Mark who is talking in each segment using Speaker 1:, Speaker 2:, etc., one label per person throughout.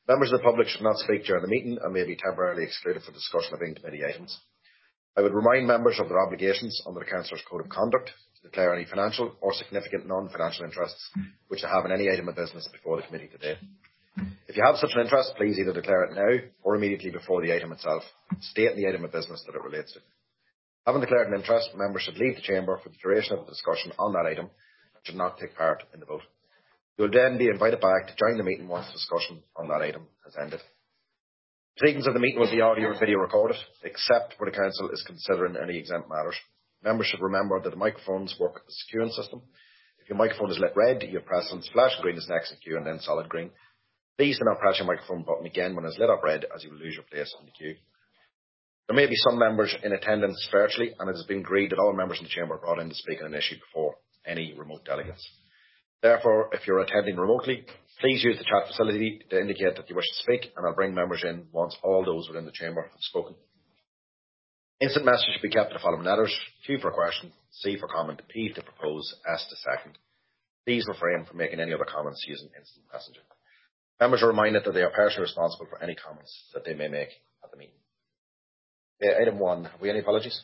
Speaker 1: Members of the public should not speak during the meeting and may be temporarily excluded for discussion of in-committee items. I would remind members of their obligations under the Councillors' Code of Conduct to declare any financial or significant non-financial interests which they have in any item of business before the committee today. If you have such an interest, please either declare it now or immediately before the item itself. State the item of business that it relates to. Having declared an interest, members should leave the chamber for the duration of the discussion on that item and should not take part in the vote. You will then be invited back to join the meeting once the discussion on that item has ended. Proceedings of the meeting will be audio and video recorded, except where the Council is considering any exempt matters. Members should remember that the microphones work as a queuing system. If your microphone is lit red, your presence flash green is next in queue and then solid green. Please do not press your microphone button again when it is lit up red, as you will lose your place in the queue. There may be some members in attendance virtually, and it has been agreed that all members in the chamber are brought in to speak on an issue before any remote delegates. Therefore, if you're attending remotely, please use the chat facility to indicate that you wish to speak, and I'll bring members in once all those within the chamber have spoken. Instant message should be kept to the following letters: Q for question, C for comment, P to propose, S to second. Please refrain from making any other comments using instant messaging. Members are reminded that they are personally responsible for any comments that they may make at the meeting. Item 1. Have we any apologies?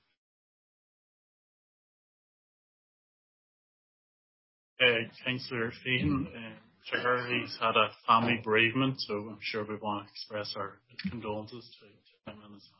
Speaker 2: Councillor Feehan, He's had a family bereavement, so I'm sure we want to express our condolences to him and his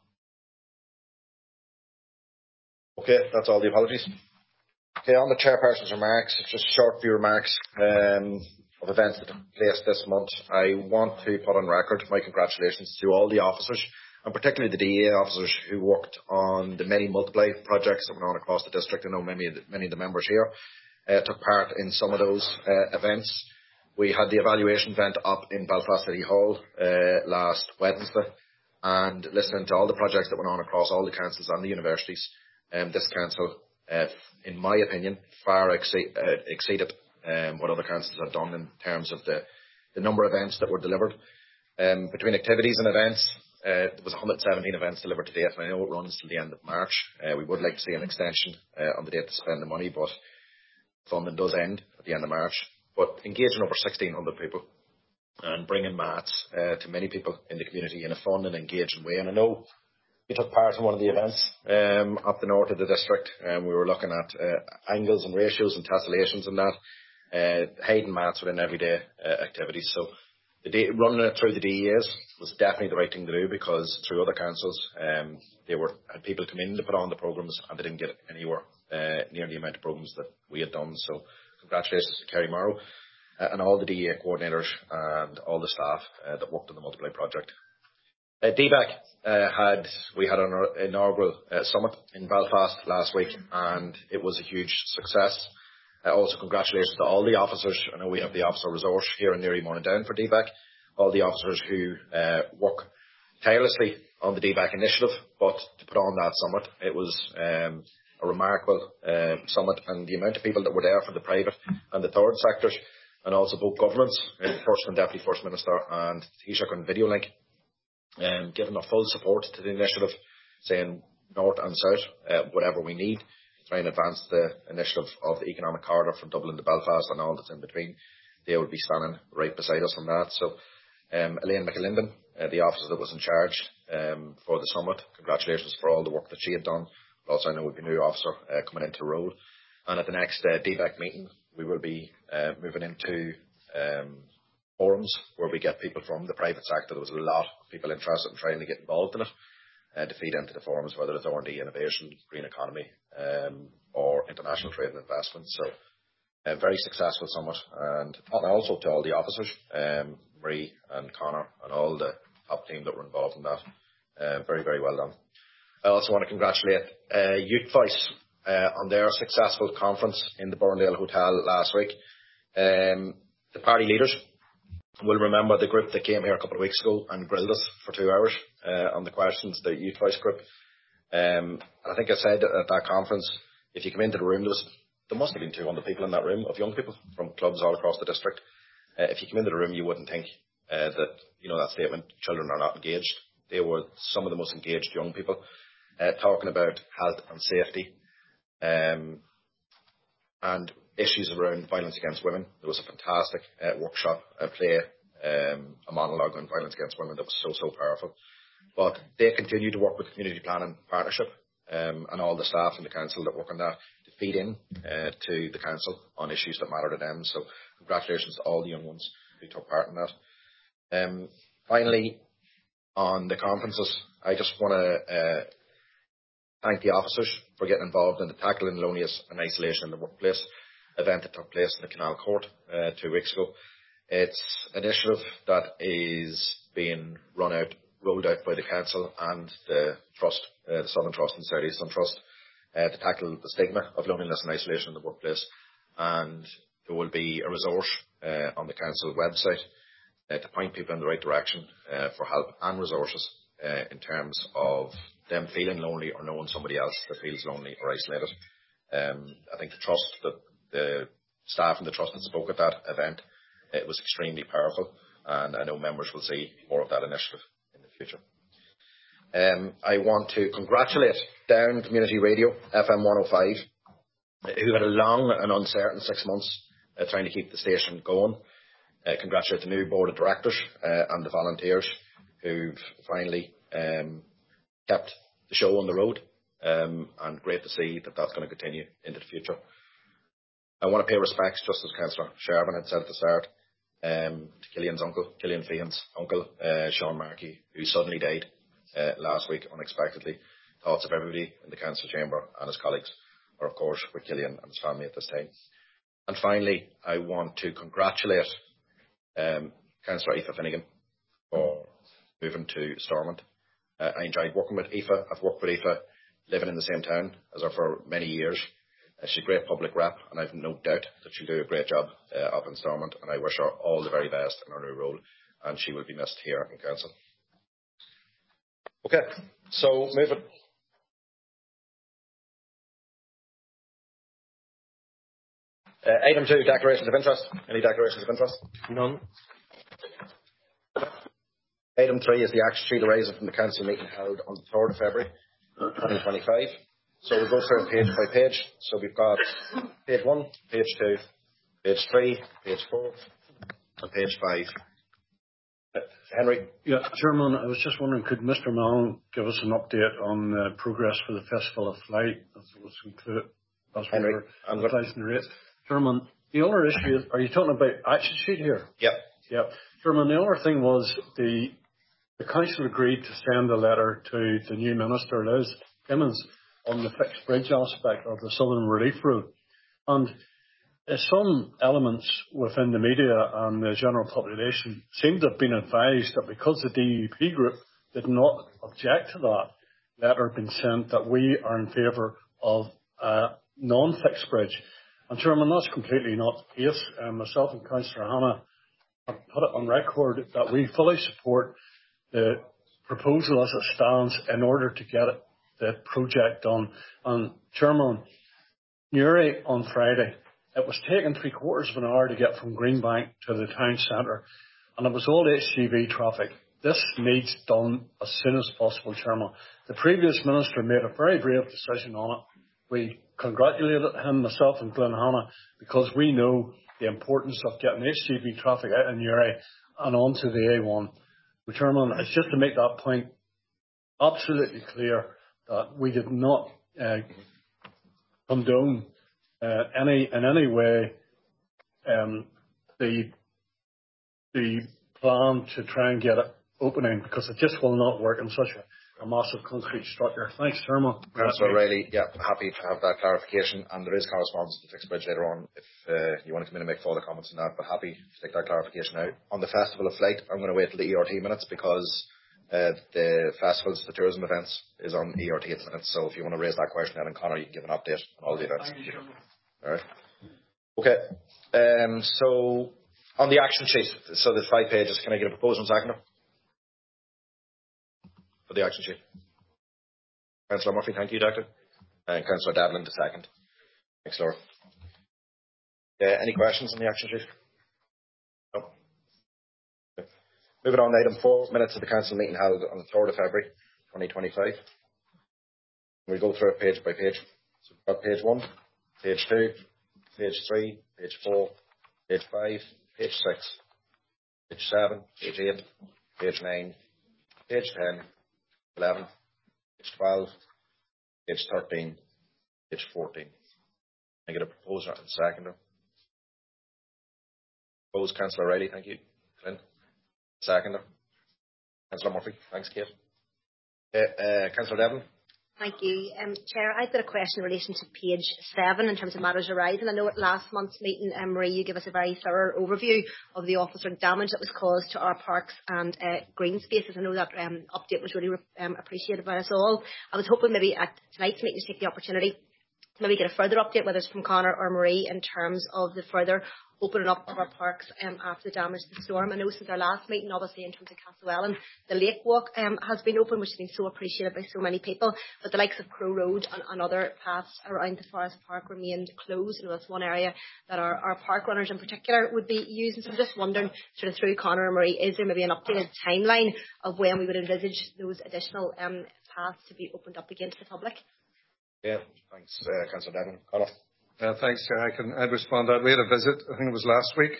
Speaker 2: family.
Speaker 1: Okay, that's all the apologies. Okay, on the chairperson's remarks, just short few remarks of events that took place this month. I want to put on record my congratulations to all the officers, and particularly the DEA officers who worked on the many multiply projects that went on across the district. I know many of the members here took part in some of those events. We had the evaluation event up in Belfast City Hall last Wednesday, and listening to all the projects that went on across all the councils and the universities, this council, in my opinion, far exceeded what other councils have done in terms of the number of events that were delivered. Between activities and events, there was 117 events delivered to date, and I know it runs till the end of March. We would like to see an extension on the date to spend the money, but funding does end at the end of March. But engaging over 1,600 people and bringing mats to many people in the community in a fun and engaging way. And I know we took part in one of the events up the north of the district, and we were looking at angles and ratios and tessellations and that, hiding mats within everyday activities. So running it through the DEAs was definitely the right thing to do, because through other councils they had people come in to put on the programmes and they didn't get anywhere near the amount of programmes that we had done. So congratulations to Kerry Morrow and all the DEA coordinators and all the staff that worked on the Multiply project. DBAC we had our inaugural summit in Belfast last week, and it was a huge success. Also congratulations to all the officers. I know we have the officer resource here in Newry Morning for DBAC. All the officers who work tirelessly on the DBAC initiative, but to put on that summit, it was a remarkable summit, and the amount of people that were there for the private and the third sectors, and also both governments, First and Deputy First Minister and Taoiseach on video link, giving their full support to the initiative, saying north and south, whatever we need, try and advance the initiative of the economic corridor from Dublin to Belfast and all that's in between. They would be standing right beside us on that. So Elaine McAlinden, the officer that was in charge for the summit, congratulations for all the work that she had done. But also I know we've a new officer coming into the role. And at the next DBAC meeting, we will be moving into forums where we get people from the private sector. There was a lot of people interested in trying to get involved in it, to feed into the forums, whether it's R&D, innovation, green economy, or international trade and investment. So a very successful summit, and also to all the officers, Marie and Connor and all the top team that were involved in that. Very, very well done. I also want to congratulate Youth Voice on their successful conference in the Burndale Hotel last week. The party leaders will remember the group that came here a couple of weeks ago and grilled us for 2 hours on the questions, the Youth Voice group. I think I said at that conference, if you come into the room, there must have been 200 people in that room of young people from clubs all across the district. If you come into the room, you wouldn't think that, that statement, children are not engaged. They were some of the most engaged young people, talking about health and safety and issues around violence against women. There was a fantastic workshop play a monologue on violence against women that was so powerful. But they continue to work with the Community Planning Partnership and all the staff in the council that work on that to feed in to the council on issues that matter to them. So congratulations to all the young ones who took part in that. Finally, on the conferences, I just want to thank the officers for getting involved in the Tackling Loneliness and Isolation in the Workplace event that took place in the Canal Court 2 weeks ago. It's an initiative that is being rolled out by the council and the trust, the Southern Trust and South Eastern Trust, to tackle the stigma of loneliness and isolation in the workplace. And there will be a resource on the council website to point people in the right direction for help and resources in terms of them feeling lonely or knowing somebody else that feels lonely or isolated. I think the trust, the staff and the trust that spoke at that event, it was extremely powerful, and I know members will see more of that initiative in the future. I want to congratulate Down Community Radio, FM 105, who had a long and uncertain 6 months trying to keep the station going. Congratulate the new board of directors and the volunteers who've finally kept the show on the road, and great to see that that's going to continue into the future. I want to pay respects, just as Councillor Shervin had said at the start, to Killian's uncle, Killian Feehan's uncle, Sean Markey, who suddenly died last week unexpectedly. Thoughts of everybody in the council chamber and his colleagues are, of course, with Killian and his family at this time. And finally, I want to congratulate Councillor Aoife Finnegan for moving to Stormont. I enjoyed working with Aoife. I've worked with Aoife living in the same town as her for many years. She's a great public rep, and I've no doubt that she'll do a great job up in Stormont, and I wish her all the very best in her new role, and she will be missed here in council. Okay, so moving. Item 2, declarations of interest. Any declarations of interest? None. Item 3 is the action sheet arising from the council meeting held on the 3rd of February 2025. So we'll go through it page by page. So we've got page 1, page 2, page 3, page 4, and page 5. Henry?
Speaker 3: Yeah, Chairman, I was just wondering, could Mr. Mallon give us an update on progress for the Festival of Flight as it was concluded as we were advertising the rates? Chairman, the other issue is, are you talking about action sheet here?
Speaker 1: Yep.
Speaker 3: Yep. Chairman, the other thing was the council agreed to send a letter to the new minister, Liz Gimmins, on the fixed bridge aspect of the Southern Relief Route. And some elements within the media and the general population seem to have been advised that because the DUP group did not object to that letter being sent, that we are in favour of a non-fixed bridge. And Chairman, that's completely not the case. Myself and Councillor Hanna have put it on record that we fully support the proposal as it stands in order to get the project done. And Chairman, Newry on Friday, it was taking 3/4 of an hour to get from Greenbank to the town centre, and it was all HGV traffic. This needs done as soon as possible, Chairman. The previous minister made a very brave decision on it. We congratulated him, myself and Glenn Hanna, because we know the importance of getting HGV traffic out in Newry and onto the A1. But Chairman, it's just to make that point absolutely clear that we did not condone in any way the plan to try and get it opening, because it just will not work in such a massive concrete structure. Thanks, Chairman.
Speaker 1: Councillor O'Reilly, yeah, happy to have that clarification, and there is correspondence to the fixed bridge later on if you want to come in and make further comments on that, but happy to take that clarification out. On the Festival of Flight, I'm going to wait till the ERT minutes, because the festivals, the tourism events, is on ERT minutes, so if you want to raise that question, Ellen Connor, you can give an update on all the events.
Speaker 3: Thank you, Chairman.
Speaker 1: All right. Okay. So on the action sheet, so the 5 pages, can I get a proposal and seconder for the action sheet? Councillor Murphy, thank you, Doctor. And Councillor Devlin, the second. Thanks, Laura. Any questions on the action sheet? No. Okay. Moving on to item 4, minutes of the council meeting held on the 3rd of February 2025. We'll go through it page by page. So we've got page 1, page 2, page 3, page 4, page 5, page 6, page 7, page 8, page 9, page 10, 11, page 12, page 13, page 14. I get a proposer and seconder. Proposed, Councillor Riley, thank you. Clint. Seconder. Councillor Murphy, thanks, Kate. Councillor Devlin.
Speaker 4: Thank you. Chair, I've got a question in relation to page 7 in terms of matters arising. I know at last month's meeting, Marie, you gave us a very thorough overview of the officer damage that was caused to our parks and green spaces. I know that update was really appreciated by us all. I was hoping maybe at tonight's meeting to take the opportunity to maybe get a further update, whether it's from Conor or Marie, in terms of the further opening up of our parks after the damage to the storm. I know since our last meeting, obviously in terms of Castlewellan, the Lake Walk has been open, which has been so appreciated by so many people, but the likes of Crow Road and other paths around the Forest Park remained closed. You know, that's one area that our park runners in particular would be using. So I'm just wondering, sort of through Conor and Marie, is there maybe an updated timeline of when we would envisage those additional paths to be opened up again to the public?
Speaker 1: Yeah, thanks, Councillor Devlin. Conor.
Speaker 5: Thanks, Chair. I'd respond to that. We had a visit, I think it was last week,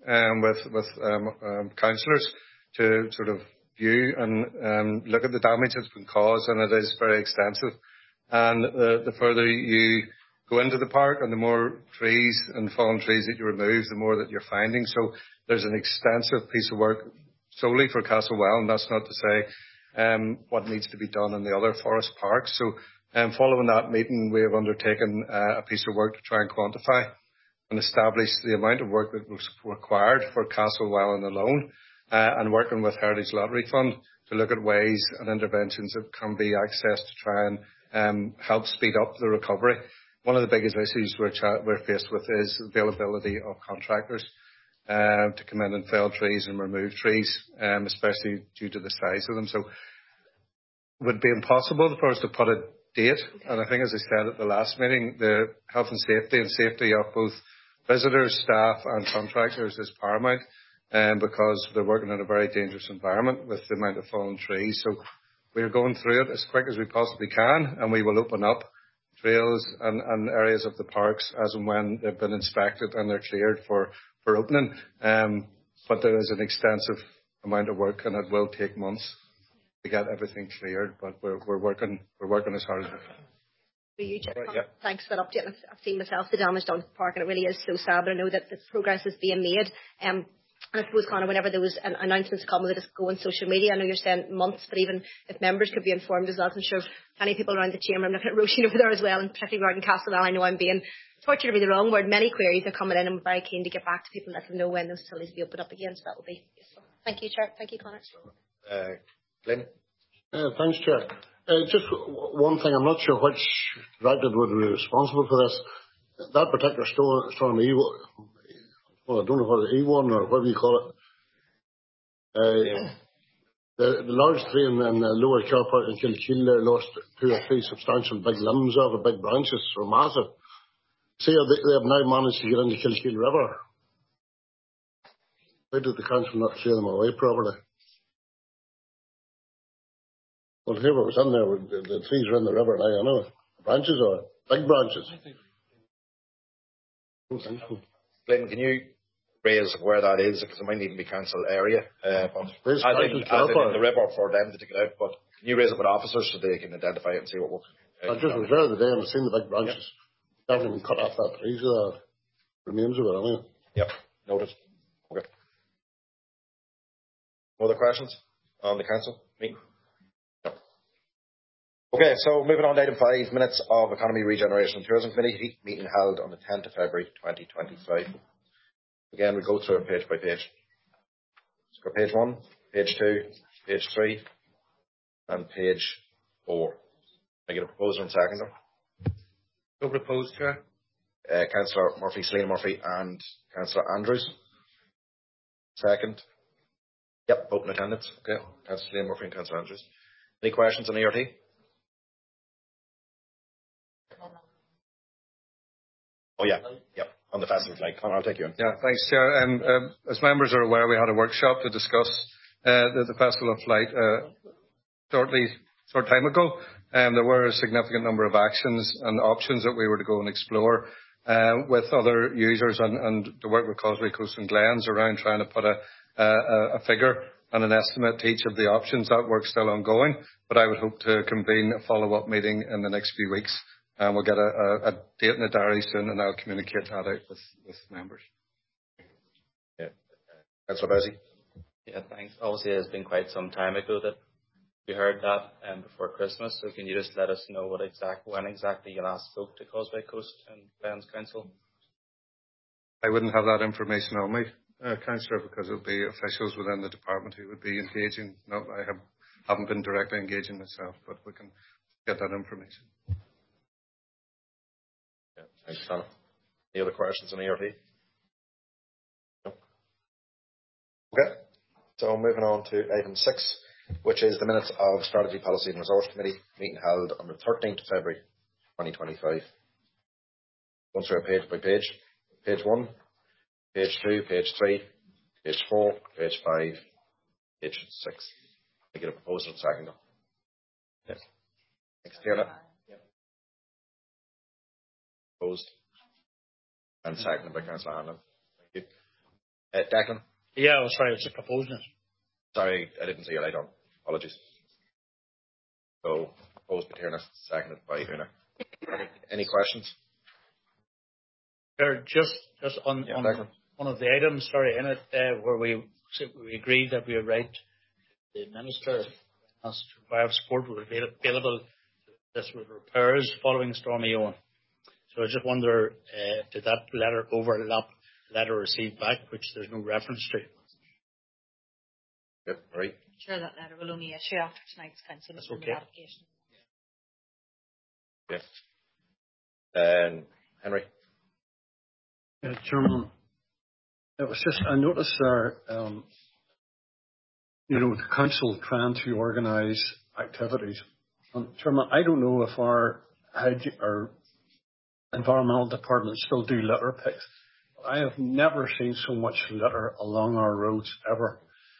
Speaker 5: with councillors to sort of view and look at the damage that's been caused, and it is very extensive. And the further you go into the park and the more trees and fallen trees that you remove, the more that you're finding. So there's an extensive piece of work solely for Castlewellan, and that's not to say what needs to be done in the other forest parks. So following that meeting, we have undertaken a piece of work to try and quantify and establish the amount of work that was required for Castlewellan alone, and working with Heritage Lottery Fund to look at ways and interventions that can be accessed to try and help speed up the recovery. One of the biggest issues we're faced with is availability of contractors to come in and fell trees and remove trees, especially due to the size of them. So it would be impossible for us to put a date, and I think, as I said at the last meeting, the health and safety of both visitors, staff and contractors is paramount, because they're working in a very dangerous environment with the amount of fallen trees. So we're going through it as quick as we possibly can, and we will open up trails and areas of the parks as and when they've been inspected and they're cleared for opening. But there is an extensive amount of work, and it will take months to get everything cleared, but we're working as hard as we can.
Speaker 4: For you, thanks for that update. I've seen myself the damage done to the park, and it really is so sad, but I know that the progress is being made. And I suppose, Conor, whenever those announcements come, they just go on social media. I know you're saying months, but even if members could be informed as well, I'm sure plenty of people around the chamber, I'm looking at Roisin over there as well, and particularly regarding Castlewellan, I know I'm being tortured to be the wrong word. Many queries are coming in, and I'm very keen to get back to people and let them know when those facilities will be opened up again, so that will be useful. Thank you, Chair. Thank you, Conor.
Speaker 1: Glenn.
Speaker 3: Thanks, Chair. Just one thing, I'm not sure which director would be responsible for this. That particular storm, well, I don't know whether E1 or whatever you call it. The large tree in the lower car park in Kilkeel there lost 2 or 3 substantial big limbs of it, big branches, so massive. See, they have now managed to get into Kilkeel River. Why did the council not clear them away properly? Well, whoever was in there, the trees are in the river now, I know. Branches are big branches.
Speaker 1: Glenn, can you raise where that is? Because it might even be council area. But as in the river for them to take it out. But can you raise it with officers so they can identify it and see what works?
Speaker 3: I just was there the day and I've seen the big branches. They haven't even cut off that tree, so the remains of it, anyway.
Speaker 1: Yep, noted. Okay. Other questions on the council meeting? Okay, so moving on to item 5, minutes of Economy, Regeneration and Tourism Committee meeting held on the 10th of February 2025. Again, we go through it page by page. So page 1, page 2, page 3, and page 4. I get a proposer and seconder.
Speaker 5: So proposed, Chair.
Speaker 1: Councillor Murphy, Selina Murphy, and Councillor Andrews. Second. Yep, vote in attendance. Okay, Councillor Selina Murphy and Councillor Andrews. Any questions on ERT? Oh, yeah. On the festival flag. Conor, I'll take you in.
Speaker 5: Yeah, thanks, Chair. As members are aware, we had a workshop to discuss the Festival of Flight short time ago. There were a significant number of actions and options that we were to go and explore with other users and to work with Causeway Coast and Glens around trying to put a figure and an estimate to each of the options. That work's still ongoing, but I would hope to convene a follow-up meeting in the next few weeks, and we'll get a date in the diary soon, and I'll communicate that out with members.
Speaker 1: Yeah. Councillor Bowsy.
Speaker 6: Yeah, thanks. Obviously, it's been quite some time ago that we heard that before Christmas. So can you just let us know when exactly you last spoke to Causeway Coast and Glens Council?
Speaker 5: I wouldn't have that information on me, Councillor, because it would be officials within the department who would be engaging. No, I haven't been directly engaging myself, but we can get that information.
Speaker 1: Yeah, thanks, Conor. Any other questions on ERP? No. Okay. So moving on to item 6, which is the minutes of Strategy, Policy and Resource Committee meeting held on the 13th of February 2025. Going through page by page. Page 1, page 2, page 3, page 4, page 5, page 6. I get a proposal in second. Yes. Thanks, Tierna. Opposed. And seconded by Councillor Hanlon. Thank you. Declan?
Speaker 7: Yeah, I was sorry, I was just proposing it.
Speaker 1: Sorry, I didn't see your light on. Apologies. So, proposed by Tierna, seconded by Una. Any questions?
Speaker 7: Just on one of the items, in it, where we agreed that we would write the Minister as to why support was available with repairs following Storm Eowyn. So I just wonder, did that letter overlap the letter received back, which there's no reference to?
Speaker 1: Yep, right.
Speaker 8: Sure, that letter will only issue after tonight's council application.
Speaker 1: Yeah. Henry?
Speaker 3: Chairman, it was just, I noticed there, the council trying to organise activities. Chairman, I don't know if our environmental department still do litter picks. I have never seen so much litter along our roads ever.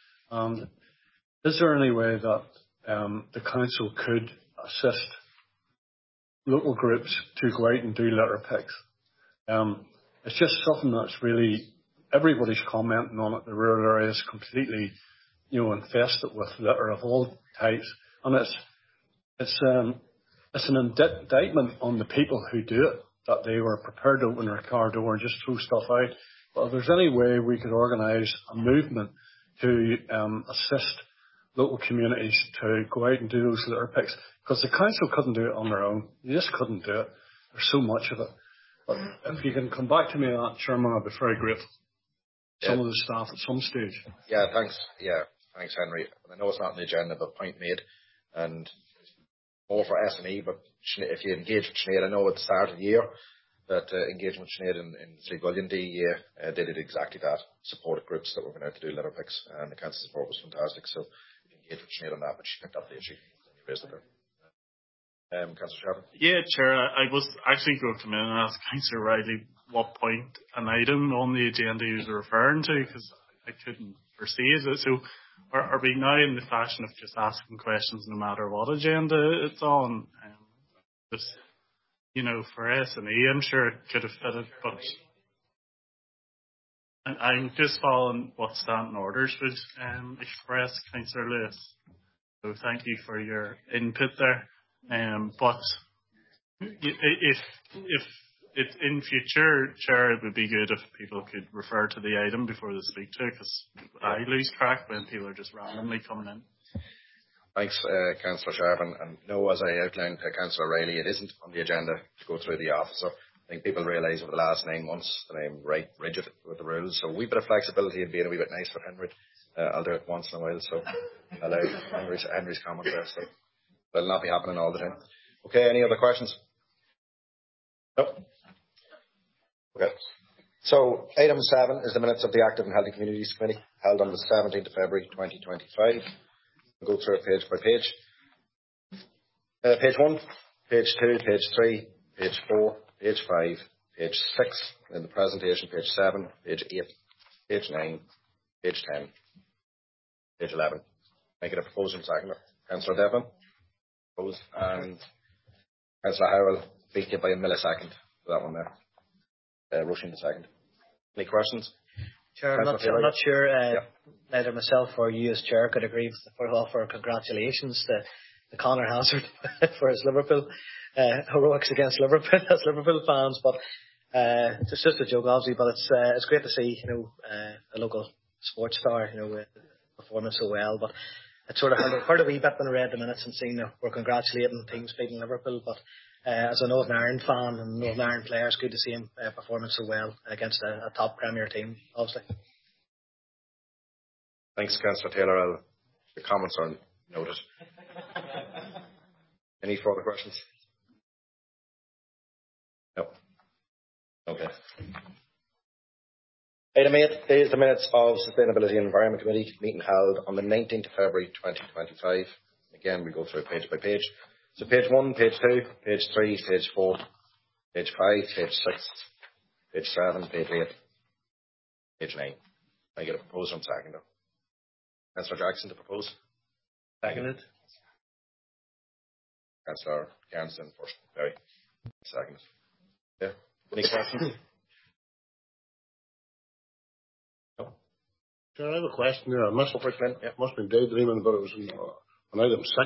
Speaker 3: Is there any way that the council could assist local groups to go out and do litter picks? It's just something that's really, everybody's commenting on it. The rural area is completely, infested with litter of all types. And it's an indictment on the people who do it, that they were prepared to open their car door and just throw stuff out. But if there's any way we could organise a movement to assist local communities to go out and do those litter picks, because the council couldn't do it on their own. They just couldn't do it. There's so much of it. But if you can come back to me on that, Chairman, I'd be very grateful. Some of the staff at some stage.
Speaker 1: Yeah, thanks. Yeah, thanks, Henry. I know it's not on the agenda, but point made. And more for S&E, but if you engage with Sinead, I know at the start of the year that engagement with Sinead in Three Billion they did exactly that. Supported groups that were going out to do litter picks, and the council support was fantastic. So you engage with Sinead on that, but she picked up the issue and you raised it there. Councillor Sharp.
Speaker 2: Yeah, Chair, I was actually going to come in and ask Councillor Riley what point an item on the agenda he was referring to, because I couldn't foresee it. So are we now in the fashion of just asking questions no matter what agenda it's on? Just, for S&E, I'm sure it could have fitted, but I'm just following what standing orders would express, Councillor Lewis. So thank you for your input there. But if it in future, Chair, it would be good if people could refer to the item before they speak to it, because I lose track when people are just randomly coming in.
Speaker 1: Thanks, Councillor Sharp. And no, as I outlined to Councillor Riley, it isn't on the agenda to go through the officer. I think people realise over the last 9 months that I'm right rigid with the rules. So a wee bit of flexibility and being a wee bit nice for Henry. I'll do it once in a while, so allow Henry's comment there. So it'll not be happening all the time. Okay, any other questions? No? Okay. So item 7 is the minutes of the Active and Healthy Communities Committee held on the 17th of February 2025. We'll go through it page by page. Page 1, page 2, page 3, page 4, page 5, page 6 in the presentation, page 7, page 8, page 9, page 10, page 11. Make it a proposal second. Councillor Devlin. Opposed. And Councillor Howell beat you by a millisecond for that one there. Rushing the second. Any questions?
Speaker 7: Chair, I'm not sure neither myself or you as Chair could agree with the offer. Congratulations to Conor Hazard for his Liverpool heroics against Liverpool as Liverpool fans. But it's just a joke, obviously. But it's great to see a local sports star performing so well. But it sort of hurt a wee bit when I read the minutes and seen that we're congratulating teams beating Liverpool. But as a Northern Ireland fan and Northern Ireland player, it's good to see him performing so well against a top Premier team, obviously.
Speaker 1: Thanks, Councillor Taylor. The comments are noted. Any further questions? No. Okay. Item 8 is the minutes of Sustainability and Environment Committee meeting held on the 19th of February 2025. Again, we go through page by page. So page 1, page 2, page 3, page 4, page 5, page 6, page 7, page 8, page 9. I get a proposer on second. Councillor Jackson to propose.
Speaker 7: Seconded.
Speaker 1: Councillor Cairnston first. Very second. Yeah. Any questions? No.
Speaker 9: Sure, I have a question there. I must have been daydreaming, but it was on item 6.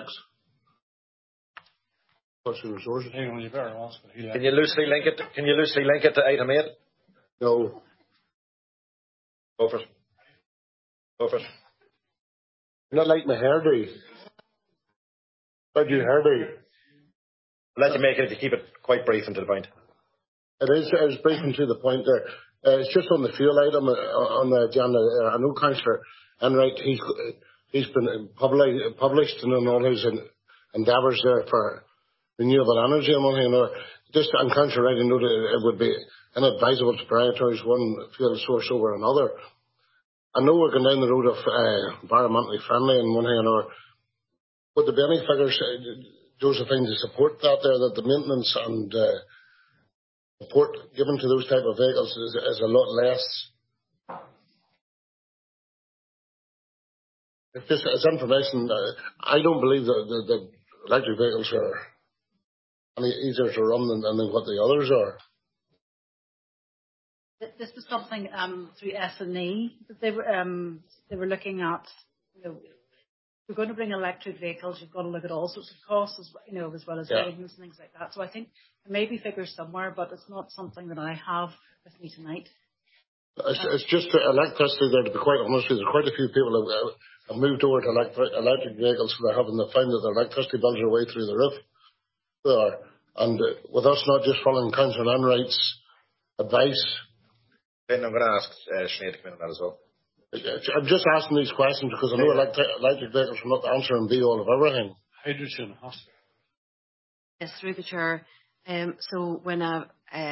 Speaker 9: Person resources.
Speaker 3: Hang on, you better ask.
Speaker 1: Can you loosely link it to item 8?
Speaker 9: No.
Speaker 1: Go for it.
Speaker 9: Not like my hairdo. Like your hairdo.
Speaker 1: I'll let you make it if you keep it quite brief and to the point.
Speaker 9: It is brief and to the point there. It's just on the fuel item on the agenda. I know Councillor Enright, he's been published in all his endeavours there for renewable energy and one thing or another. Just on Councillor Wright, I know that it would be inadvisable to prioritise one fuel source over another. I know we're going down the road of environmentally friendly and one thing or another. Would there be any figures, Josephine, to support that there, that the maintenance and support given to those type of vehicles is a lot less? It's information. I don't believe that the electric vehicles are any easier to run than what the others are.
Speaker 8: This was something through S&E that they were looking at. If you're going to bring electric vehicles, you've got to look at all sorts of costs, as well as maintenance and things like that. So I think there may be figures somewhere, but it's not something that I have with me tonight.
Speaker 9: It's just electricity there, to be quite honest with you. There's quite a few people who have moved over to electric vehicles, so they're having to find that their electricity bills are way through the roof. And with us not just following Councillor Enright's advice.
Speaker 1: Then I'm going to ask Sinead to come in on that as well.
Speaker 9: I'm just asking these questions because I know electric vehicles will not answer and be all of everything.
Speaker 3: Hydrogen hospital.
Speaker 10: Yes, through the chair. So when a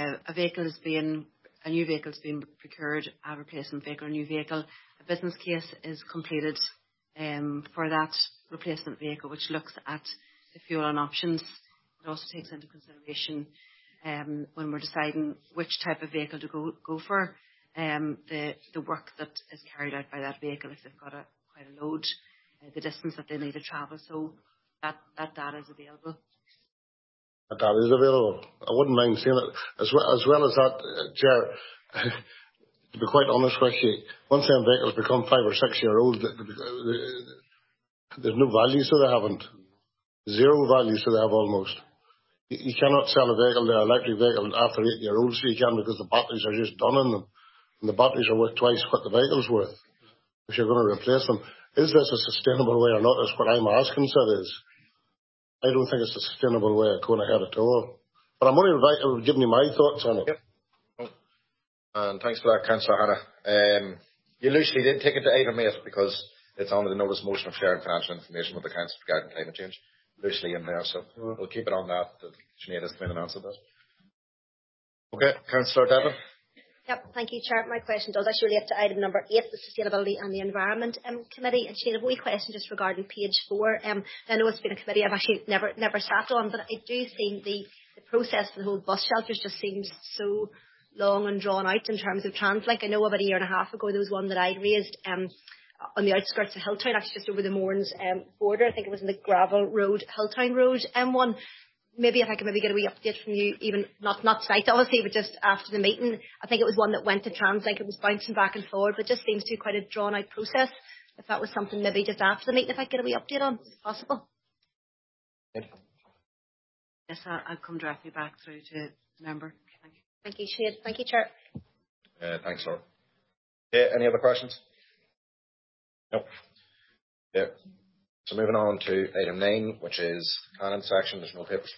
Speaker 10: new vehicle is being procured, a replacement vehicle or a new vehicle, a business case is completed for that replacement vehicle, which looks at the fuel and options. It also takes into consideration when we're deciding which type of vehicle to go for, the work that is carried out by that vehicle, if they've got quite a load, the distance that they need to travel. So that data is available.
Speaker 9: That data is available. I wouldn't mind seeing it. As well as that, Chair, to be quite honest with you, once them vehicles become 5 or 6 year old, there's no value, so they haven't. Zero value, so they have almost. You cannot sell a vehicle, an electric vehicle, after 8 year olds, so you can, because the batteries are just done in them. And the batteries are worth twice what the vehicle's worth if you're going to replace them. Is this a sustainable way or not? That's what I'm asking, sir, is. I don't think it's a sustainable way of going ahead at all. But I'm only giving you my thoughts on it.
Speaker 1: Yep. And thanks for that, Councillor Hannah. You loosely did take it to item 8 because it's under the notice motion of sharing financial information with the Council regarding climate change. Loosely in there, so we'll keep it on that. Sinead has come in and answered that. Okay, Councillor Devlin.
Speaker 4: Yep, thank you, Chair. My question does actually relate to item number 8, the Sustainability and the Environment Committee. And Sinead, a wee question just regarding page 4. I know it's been a committee I've actually never sat on, but I do think the process for the whole bus shelters just seems so long and drawn out in terms of TransLink. I know about a year and a half ago there was one that I'd raised on the outskirts of Hilltown, actually just over the Mournes border. I think it was in the Gravel Road, Hilltown Road one. maybe if I could maybe get a wee update from you, even not tonight obviously, but just after the meeting. I think it was one that went to Translink. It was bouncing back and forward, but just seems to be quite a drawn out process. If that was something maybe just after the meeting, if I could get a wee update on, if possible.
Speaker 10: Yes, I'll come directly back through to the member. Thank you.
Speaker 4: Thank you, Sinead. Thank you, Chair.
Speaker 1: Thanks, Laura. Any other questions? No. Yeah. So moving on to item 9, which is canon section. There's no papers.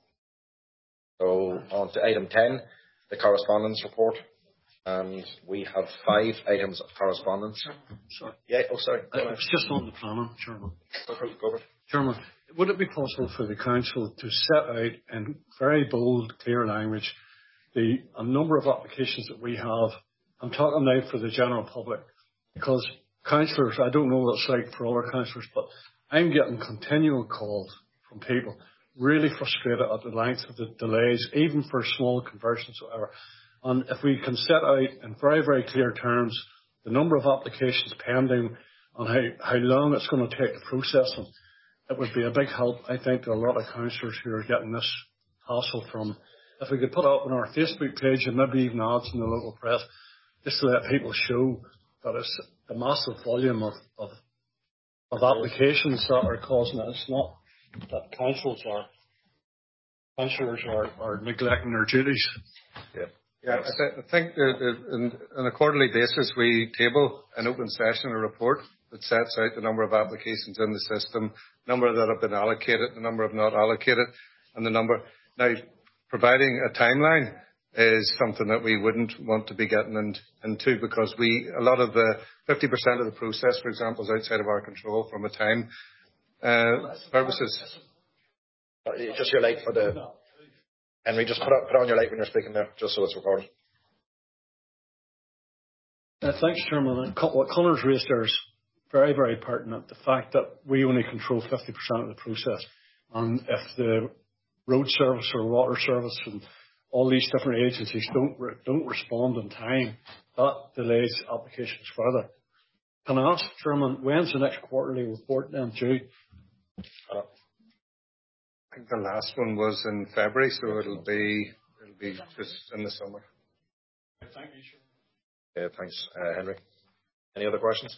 Speaker 1: So on to item 10, the correspondence report. And we have 5 items of correspondence.
Speaker 3: Sorry.
Speaker 1: Yeah, sorry.
Speaker 3: It's just on the planning, Chairman.
Speaker 1: Go for it.
Speaker 3: Chairman, would it be possible for the council to set out in very bold, clear language a number of applications that we have? I'm talking now for the general public, because councillors, I don't know what it's like for other councillors, but I'm getting continual calls from people really frustrated at the length of the delays, even for small conversions or whatever. And if we can set out in very, very clear terms the number of applications pending and how long it's going to take to process them, it would be a big help, I think, to a lot of councillors who are getting this hassle from. If we could put it up on our Facebook page and maybe even ads in the local press, just to let people show that it's the massive volume of applications that are causing it. It's not that councillors are neglecting their duties.
Speaker 5: Yeah, I think on a quarterly basis we table an open session, a report that sets out the number of applications in the system, number that have been allocated, the number have not allocated, and the number. Now, providing a timeline is something that we wouldn't want to be getting into, because a lot of the 50% of the process, for example, is outside of our control from a time purposes.
Speaker 1: Just your light for the Henry. Just put on your light when you're speaking there, just so it's recorded.
Speaker 3: Thanks, Chairman. What Connor's raised there is very, very pertinent. The fact that we only control 50% of the process, and if the road service or water service and all these different agencies don't respond in time, that delays applications further. Can I ask, Chairman, when's the next quarterly report then due?
Speaker 5: I think the last one was in February, so it'll be just in the summer.
Speaker 3: Thank you, Chairman.
Speaker 1: Thanks, Henry. Any other questions?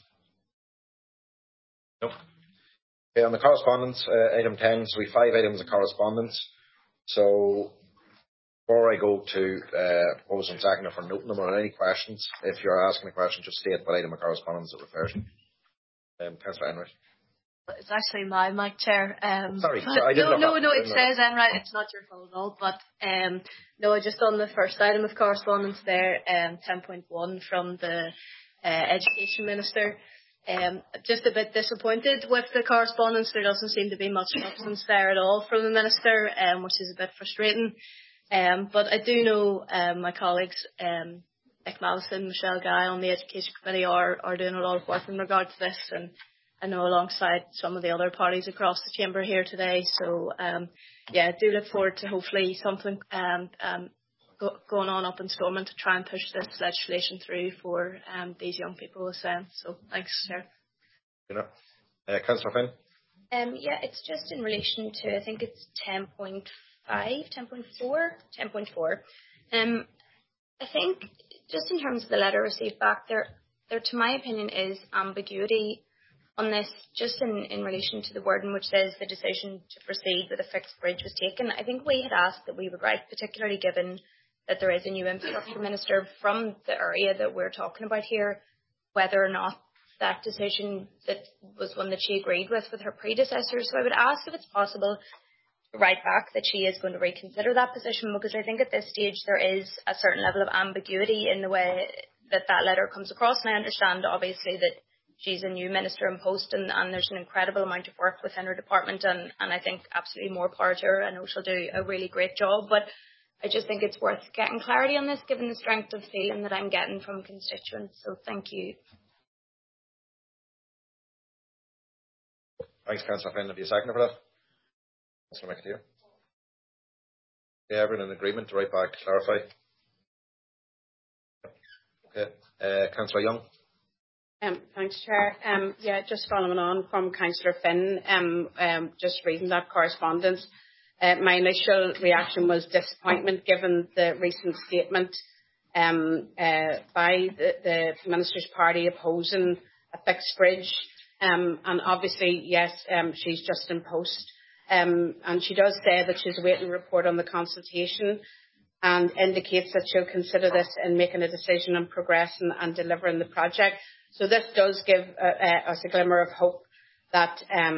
Speaker 1: No. On the correspondence, item 10, so we have 5 items of correspondence. So before I go to propose and second for noting them or any questions, if you're asking a question, just state what item of correspondence it refers to. Councillor Enright.
Speaker 11: It's actually my mic, Chair.
Speaker 1: Sorry, I didn't
Speaker 11: know. No, it says Enright. It's not your fault at all. But no, just on the first item of correspondence there, 10.1 from the Education Minister. Just a bit disappointed with the correspondence. There doesn't seem to be much substance there at all from the Minister, which is a bit frustrating. But I do know my colleagues, Nick Mallison, Michelle Guy on the Education Committee are doing a lot of work in regard to this, and I know alongside some of the other parties across the chamber here today. So I do look forward to hopefully something going on up in Stormont to try and push this legislation through for these young people with SEND. So thanks, Chair.
Speaker 1: Councillor Finn.
Speaker 12: It's just in relation to, I think it's 10.5, 10.4. I think just in terms of the letter received back, there to my opinion is ambiguity on this, just in relation to the wording which says the decision to proceed with a fixed bridge was taken. I think we had asked that we would write, particularly given that there is a new infrastructure minister from the area that we're talking about here, whether or not that decision that was one that she agreed with her predecessor. So I would ask if it's possible to write back that she is going to reconsider that position, because I think at this stage there is a certain level of ambiguity in the way that letter comes across. And I understand obviously that she's a new minister in post and there's an incredible amount of work within her department, and I think absolutely more power to her. I know she'll do a really great job, but I just think it's worth getting clarity on this given the strength of feeling that I'm getting from constituents. So thank you.
Speaker 1: Thanks, Councillor Finn. Have you a second for that? Councillor McAteer. Everyone in agreement to write back to clarify? Okay. Councillor Young.
Speaker 13: Thanks, Chair. Just following on from Councillor Finn, just reading that correspondence. My initial reaction was disappointment given the recent statement by the Minister's party opposing a fixed bridge. And obviously, yes, she's just in post. And she does say that she's awaiting a report on the consultation and indicates that she'll consider this in making a decision on progressing and delivering the project. So this does give us a glimmer of hope that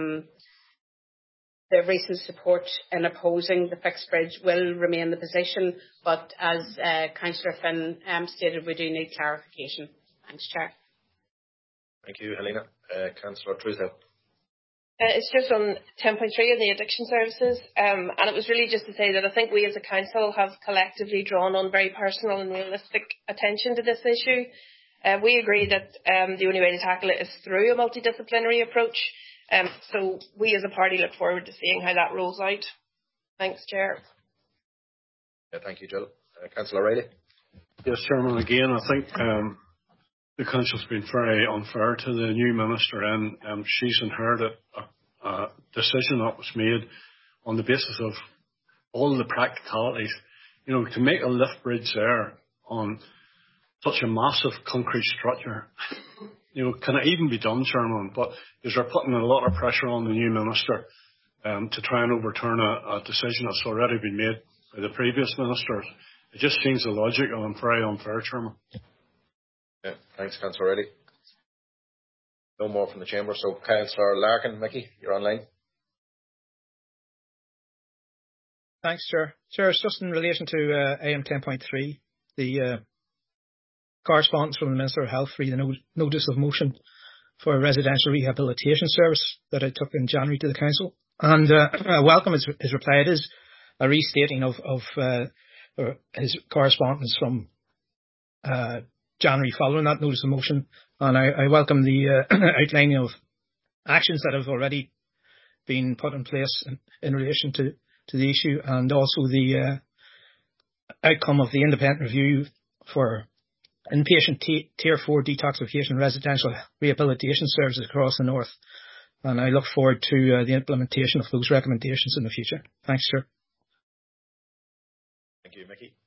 Speaker 13: the recent support in opposing the fixed bridge will remain the position. But as Councillor Finn stated, we do need clarification. Thanks, Chair.
Speaker 1: Thank you, Helena. Councillor Truesdale.
Speaker 14: It's just on 10.3 of the addiction services, and it was really just to say that I think we as a council have collectively drawn on very personal and realistic attention to this issue. We agree that the only way to tackle it is through a multidisciplinary approach, so we as a party look forward to seeing how that rolls out. Thanks, Chair.
Speaker 1: Thank you, Jill. Councillor O'Reilly.
Speaker 3: Yes, Chairman, again, I think the Council's been very unfair to the new Minister, and she's inherited a decision that was made on the basis of all the practicalities. You know, to make a lift bridge there on such a massive concrete structure, you know, can it even be done, Chairman? But is they're putting a lot of pressure on the new Minister to try and overturn a decision that's already been made by the previous Ministers. It just seems illogical and very unfair, Chairman.
Speaker 1: Yeah, thanks, Councillor O'Reilly. No more from the Chamber. So, Councillor Larkin, Mickey, you're online.
Speaker 15: Thanks, Chair. Chair, it's just in relation to AM 10.3, the correspondence from the Minister of Health reading the notice of motion for a residential rehabilitation service that I took in January to the Council. And I welcome his reply. It is a restating of his correspondence from January following that notice of motion, and I welcome the outlining of actions that have already been put in place in relation to the issue, and also the outcome of the independent review for inpatient Tier 4 detoxification residential rehabilitation services across the North. And I look forward to the implementation of those recommendations in the future. Thanks, Chair.
Speaker 1: Thank you, Mickey.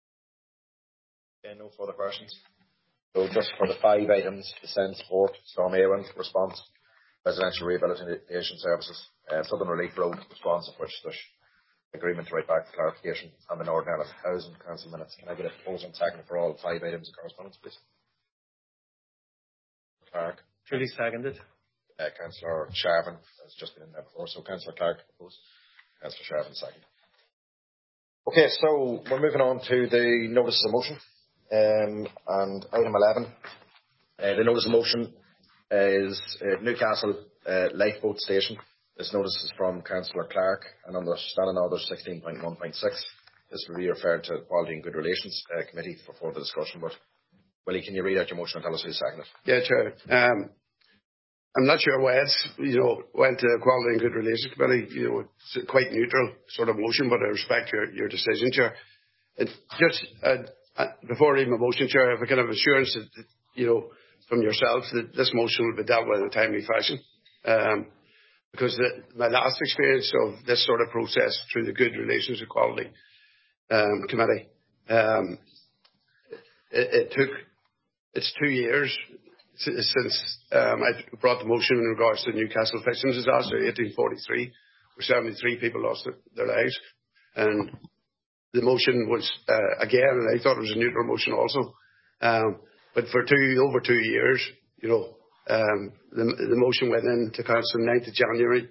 Speaker 1: No further questions. So just for the 5 items, Send Support, Storm Éowyn response, residential rehabilitation services, Southern Relief Road response, of which there's agreement to write back for clarification, and the Northern Ireland Housing Council minutes. Can I get a proposal and second for all 5 items of correspondence, please? Clark.
Speaker 6: Truly seconded.
Speaker 1: Councillor Sharvin has just been in there before, so Councillor Clark proposed. Councillor Sharvin second. Okay, so we're moving on to the notices of motion. And item 11, the notice of motion is Newcastle Lifeboat Station. This notice is from Councillor Clark, and under Standing Order 16.1.6, this will be referred to the Quality and Good Relations Committee for further discussion. But Willie, can you read out your motion and tell us who's seconded?
Speaker 16: Yeah, Chair. I'm not sure why it's went to the Quality and Good Relations Committee. It's a quite neutral sort of motion, but I respect your decision, Chair. It's just before even a motion, Chair, if I can have assurance that from yourself that this motion will be dealt with in a timely fashion, because my last experience of this sort of process through the Good Relations and Quality Committee, it's 2 years since I brought the motion in regards to the Newcastle fishing disaster, 1843, where 73 people lost their lives. And the motion was, again, and I thought it was a neutral motion also. But for over 2 years, the motion went into council on 9th of January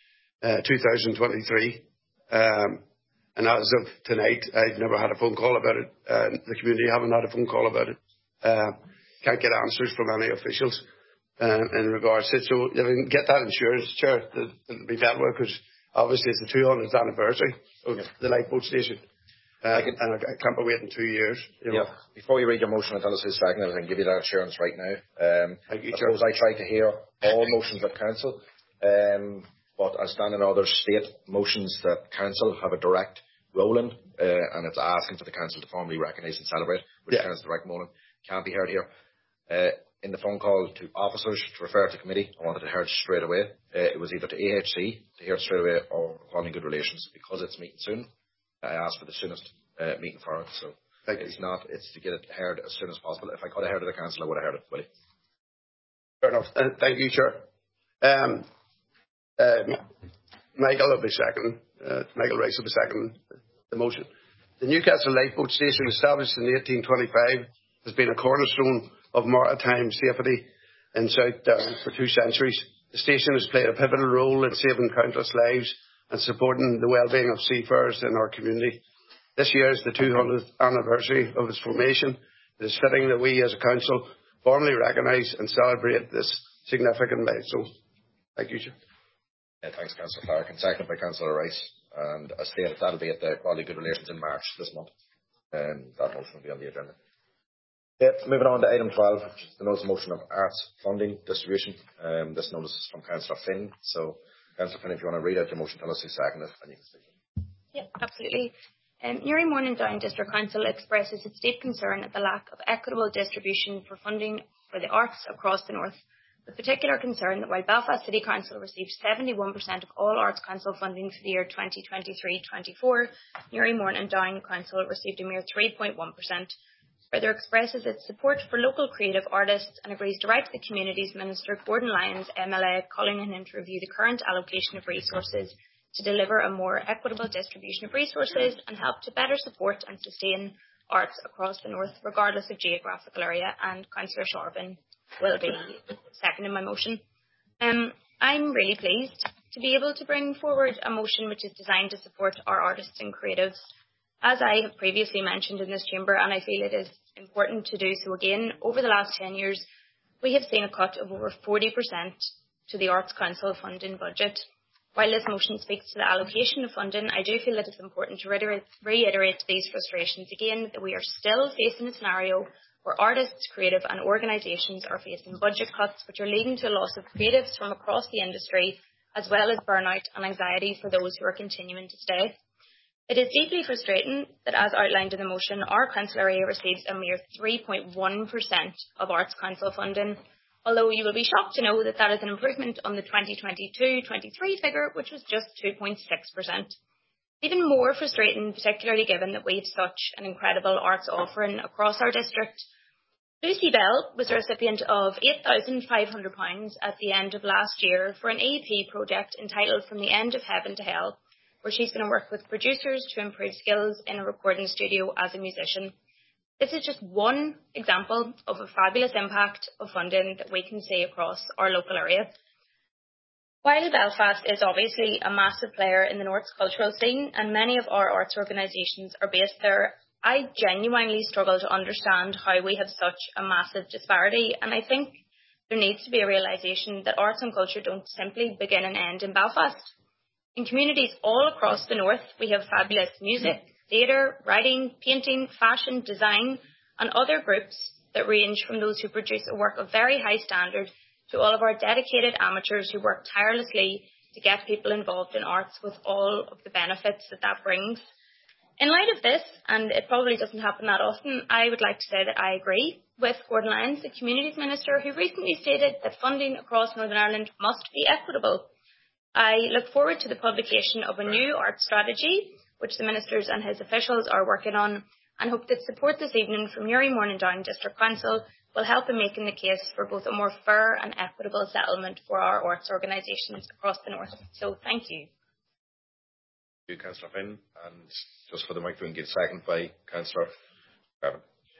Speaker 16: 2023. And as of tonight, I've never had a phone call about it. The community haven't had a phone call about it. Can't get answers from any officials in regards to it. So if I can get that insurance, Chair, that it'll be dealt with, because obviously it's the 200th anniversary of the lifeboat station. And I can't be waiting 2 years.
Speaker 1: Yeah. Before you read your motion and tell us who's seconded, I can give you that assurance right now.
Speaker 16: Thank you,
Speaker 1: I suppose I try to hear all motions at council, but as Standing Orders state, motions that council have a direct role in, and it's asking for the council to formally recognise and celebrate, which counts direct motion, can't be heard here. in the phone call to officers to refer to committee, I wanted to hear it straight away. It was either to AHC to hear it straight away or Equality and Good Relations. Because it's meeting soon, I asked for the soonest meeting for it. So it's to get it heard as soon as possible. If I could have heard of the council, I would have heard it, Willie.
Speaker 16: Fair enough. Thank you, Chair. Michael will be second. Michael Rice will be second the motion. The Newcastle Lifeboat Station, established in 1825, has been a cornerstone of maritime safety in South Down for 2 centuries. The station has played a pivotal role in saving countless lives and supporting the well-being of seafarers in our community. This year is the 200th anniversary of its formation. It is fitting that we as a council formally recognise and celebrate this significant milestone. Thank you, Chair.
Speaker 1: Thanks, Councillor Clark, and seconded by Councillor Rice. And as stated, that'll be at the Equality and Good Relations in March this month. That motion will be on the agenda. Moving on to item 12, which is the notice of motion of arts funding distribution. This notice is from Councillor Finn. So, Councillor Finn, if you want to read out your motion, tell us who seconded it, and you can speak.
Speaker 12: Yep, absolutely. Newry Morning Down District Council expresses its deep concern at the lack of equitable distribution for funding for the arts across the north, with particular concern that while Belfast City Council received 71% of all Arts Council funding for the year 2023-24, Newry Morning Down Council received a mere 3.1%. Further expresses its support for local creative artists and agrees to write to the Communities Minister Gordon Lyons, MLA, calling on him to review the current allocation of resources to deliver a more equitable distribution of resources and help to better support and sustain arts across the north, regardless of geographical area. And Councillor Sharvin will be seconding my motion. I'm really pleased to be able to bring forward a motion which is designed to support our artists and creatives. As I have previously mentioned in this chamber, and I feel it is important to do so again, over the last 10 years, we have seen a cut of over 40% to the Arts Council funding budget. While this motion speaks to the allocation of funding, I do feel that it's important to reiterate these frustrations again, that we are still facing a scenario where artists, creative and organisations are facing budget cuts which are leading to a loss of creatives from across the industry, as well as burnout and anxiety for those who are continuing to stay. It is deeply frustrating that, as outlined in the motion, our council area receives a mere 3.1% of Arts Council funding, although you will be shocked to know that that is an improvement on the 2022-23 figure, which was just 2.6%. Even more frustrating, particularly given that we have such an incredible arts offering across our district. Lucy Bell was the recipient of £8,500 at the end of last year for an AEP project entitled From the End of Heaven to Hell, where she's going to work with producers to improve skills in a recording studio as a musician. This is just one example of a fabulous impact of funding that we can see across our local area. While Belfast is obviously a massive player in the North's cultural scene and many of our arts organisations are based there, I genuinely struggle to understand how we have such a massive disparity, and I think there needs to be a realisation that arts and culture don't simply begin and end in Belfast. In communities all across the North, we have fabulous music, theatre, writing, painting, fashion, design and other groups that range from those who produce a work of very high standard to all of our dedicated amateurs who work tirelessly to get people involved in arts with all of the benefits that that brings. In light of this, and it probably doesn't happen that often, I would like to say that I agree with Gordon Lyons, the Communities Minister, who recently stated that funding across Northern Ireland must be equitable. I look forward to the publication of a new arts strategy, which the Ministers and his officials are working on, and hope that support this evening from Newry Morning Down District Council will help in making the case for both a more fair and equitable settlement for our arts organisations across the North. So thank you.
Speaker 1: Thank you, Councillor Finn. And just for the microphone, get second by Councillor Gavin.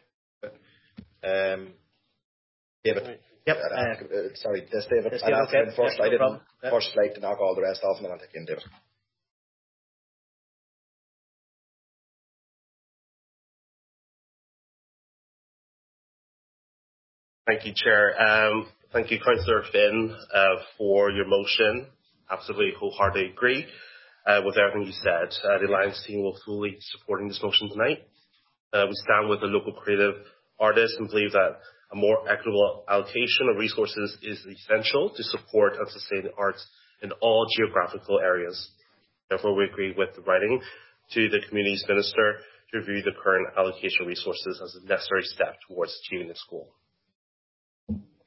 Speaker 1: David.
Speaker 17: Yep.
Speaker 1: Sorry, this David.
Speaker 17: Yes, David, okay.
Speaker 1: First, I didn't. First, like to knock all the rest off, and then I'll take you in, David.
Speaker 17: Thank you, Chair. Thank you, Councillor Finn, for your motion. Absolutely wholeheartedly agree with everything you said. The Alliance team will fully supporting this motion tonight. We stand with the local creative artists and believe that a more equitable allocation of resources is essential to support and sustain the arts in all geographical areas. Therefore, we agree with the writing to the Communities Minister to review the current allocation of resources as a necessary step towards achieving this goal.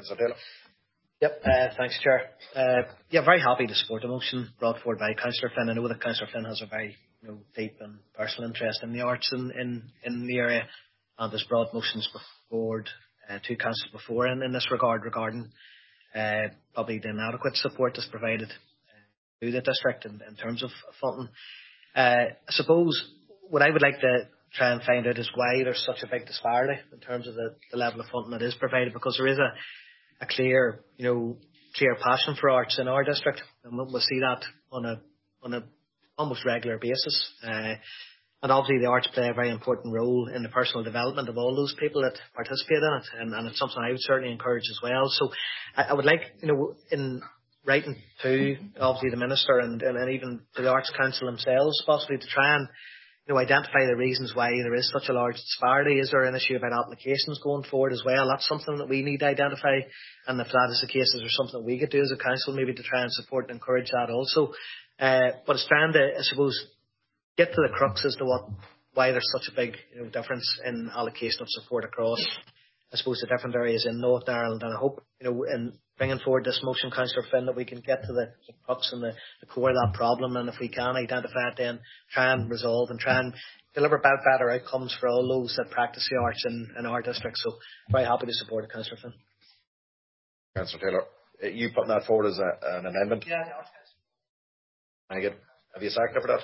Speaker 1: Councillor Taylor.
Speaker 18: Yep, thanks, Chair. Very happy to support the motion brought forward by Councillor Flynn. I know that Councillor Flynn has a very deep and personal interest in the arts in the area, and has brought motions forward to Council before in this regard regarding probably the inadequate support that's provided to the district in terms of funding. I suppose what I would like to try and find out is why there's such a big disparity in terms of the level of funding that is provided, because there is a clear passion for arts in our district, and we'll see that on a almost regular basis. And obviously the arts play a very important role in the personal development of all those people that participate in it, and it's something I would certainly encourage as well. So I would like, in writing to obviously the Minister and even to the Arts Council themselves, possibly to try and identify the reasons why there is such a large disparity. Is there an issue about applications going forward as well? That's something that we need to identify, and if that is the case, is there something that we could do as a council maybe to try and support and encourage that also? But it's trying to, I suppose, get to the crux as to why there's such a big difference in allocation of support across, I suppose, the different areas in Northern Ireland. And I hope, in bringing forward this motion, Councillor Flynn, that we can get to the crux and the core of that problem, and if we can identify it, then try and resolve and try and deliver better outcomes for all those that practice the arts in our district. So very happy to support it, Councillor Flynn.
Speaker 1: Councillor Taylor, you putting that forward as an amendment?
Speaker 18: Yeah.
Speaker 1: Have you seconded for that?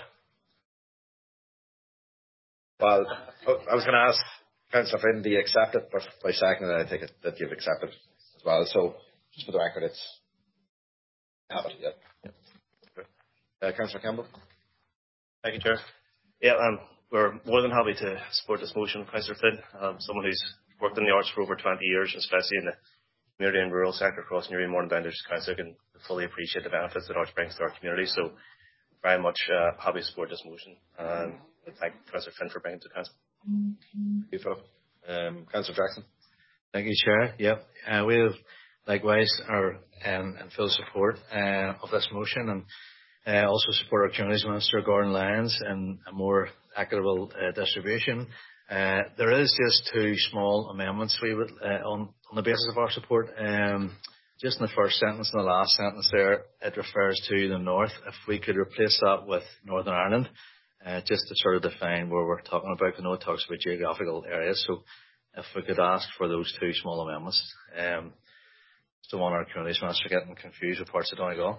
Speaker 1: Well, I was going to ask Councillor Flynn, do you accept it? But by seconding it, I take it that you've accepted as well. So, just for the record, it's have it. Yeah. Councillor Campbell.
Speaker 17: Thank you, Chair. Yeah, we're more than happy to support this motion, Councillor Flynn. Someone who's worked in the arts for over 20 years, especially in the community and rural sector across Newry and Mourne Bounders Council, can fully appreciate the benefits that arts brings to our community. So, very much happy to support this motion. Thank Councillor Flynn for bringing it to Council.
Speaker 1: Councillor Jackson.
Speaker 19: Thank you, Chair. Yep. We have likewise are in full support of this motion, and also support our Communities Minister Gordon Lyons in a more equitable distribution. There is just two small amendments we would on the basis of our support. Just in the first sentence and the last sentence there, it refers to the north. If we could replace that with Northern Ireland, just to sort of define where we're talking about. I know it talks about geographical areas, so if we could ask for those two small amendments. Just don't want our Communities Minister getting confused with parts of Donegal.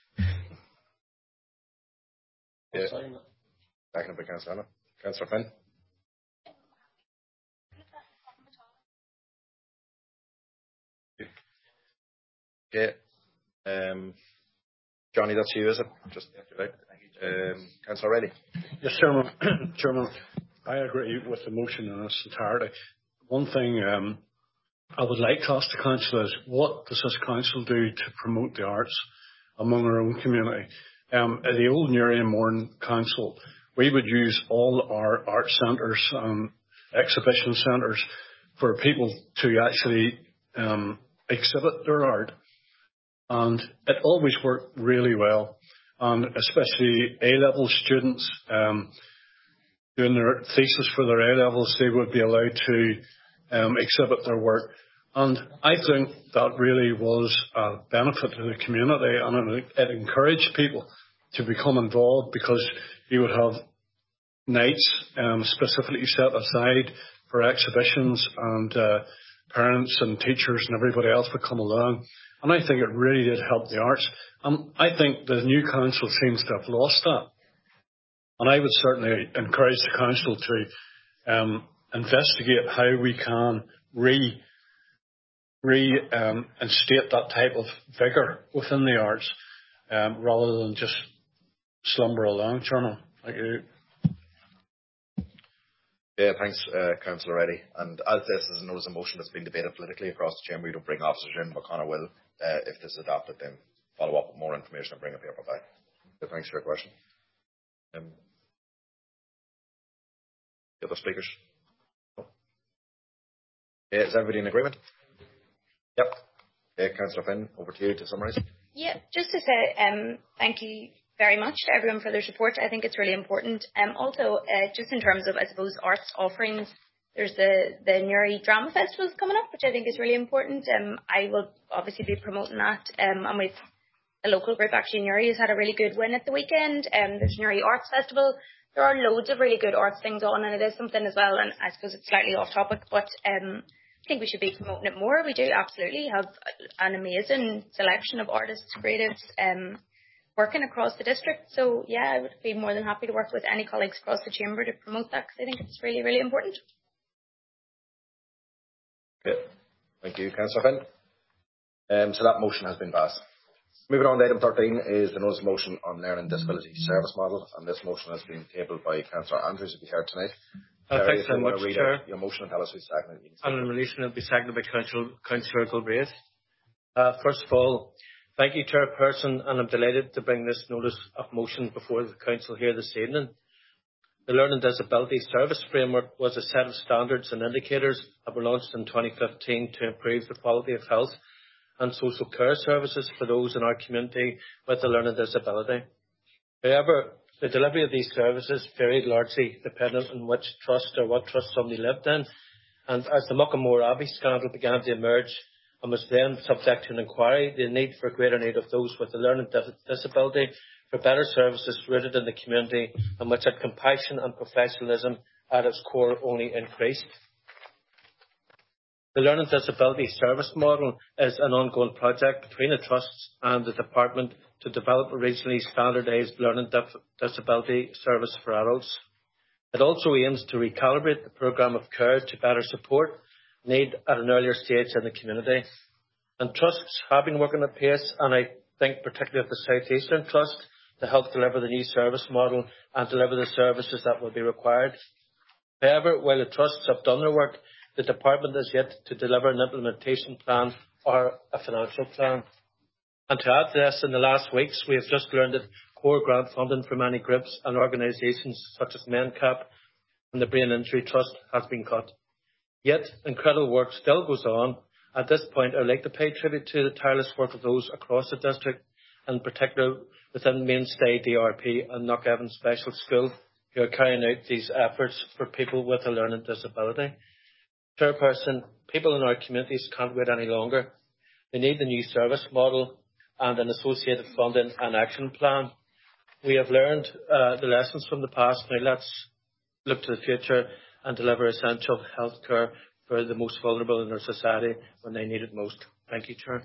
Speaker 1: Yeah. Second by Councillor Anna. Councillor Flynn. Okay. Johnny, that's you, is it? Just right. Councillor Reilly.
Speaker 3: Yes, Chairman. I agree with the motion in its entirety. One thing I would like to ask the council is, what does this council do to promote the arts among our own community? The old Newry and Mourne Council, we would use all our art centres and exhibition centres for people to actually exhibit their art. And it always worked really well. And especially A-level students doing their thesis for their A-levels, they would be allowed to exhibit their work. And I think that really was a benefit to the community, and it encouraged people to become involved, because you would have nights specifically set aside for exhibitions, and parents and teachers and everybody else would come along. And I think it really did help the arts. I think the new council seems to have lost that. And I would certainly encourage the council to investigate how we can reinstate that type of vigour within the arts, rather than just slumber along, Chairman. Thank you.
Speaker 1: Yeah, thanks, Councillor Reilly. And as this is a motion that's being debated politically across the chamber, we don't bring officers in, but Conor will, if this is adopted, then follow up with more information and bring a paper back. So thanks for your question. The other speakers? No? Yeah, is everybody in agreement? Yep. Councillor Flynn, over to you to summarise.
Speaker 12: Yeah, just to say thank you very much to everyone for their support. I think it's really important. Also, just in terms of, I suppose, arts offerings there's the Newry Drama Festival coming up, which I think is really important. I will obviously be promoting that. And with a local group, actually, Newry has had a really good win at the weekend. There's Newry Arts Festival. There are loads of really good arts things on, and it is something as well. And I suppose it's slightly off topic, but I think we should be promoting it more. We do absolutely have an amazing selection of artists, creatives, working across the district. So yeah, I would be more than happy to work with any colleagues across the chamber to promote that, because I think it's really, really important.
Speaker 1: Good. Thank you, Councillor Finn. So that motion has been passed. Moving on to item 13 is the notice of motion on learning disability service model, and this motion has been tabled by Councillor Andrews, who will be here tonight.
Speaker 20: Thanks very much, Chair.
Speaker 1: Your motion and tell us who's seconded it.
Speaker 20: And in relation, it will be seconded by Councillor Galbraith. First of all, thank you, Chairperson, and I'm delighted to bring this notice of motion before the Council here this evening. The Learning Disability Service Framework was a set of standards and indicators that were launched in 2015 to improve the quality of health and social care services for those in our community with a learning disability. However, the delivery of these services varied largely dependent on which trust or what trust somebody lived in, and as the Muckamore Abbey scandal began to emerge and was then subject to an inquiry, the need for greater need of those with a learning disability for better services rooted in the community and which had compassion and professionalism at its core only increased. The Learning Disability Service Model is an ongoing project between the trusts and the department to develop a regionally standardised learning disability service for adults. It also aims to recalibrate the programme of care to better support need at an earlier stage in the community. And trusts have been working at pace, and I think particularly of the South Eastern Trust, to help deliver the new service model and deliver the services that will be required. However, while the trusts have done their work, the department is yet to deliver an implementation plan or a financial plan. And to add to this, in the last weeks, we have just learned that core grant funding for many groups and organisations such as MenCap and the Brain Injury Trust has been cut. Yet, incredible work still goes on. At this point, I would like to pay tribute to the tireless work of those across the district, in particular within Mainstay DRP and Knockevin Special School, who are carrying out these efforts for people with a learning disability. Chairperson, people in our communities can't wait any longer. They need the new service model and an associated funding and action plan. We have learned the lessons from the past. Now let's look to the future and deliver essential health care for the most vulnerable in our society when they need it most. Thank you, Chair.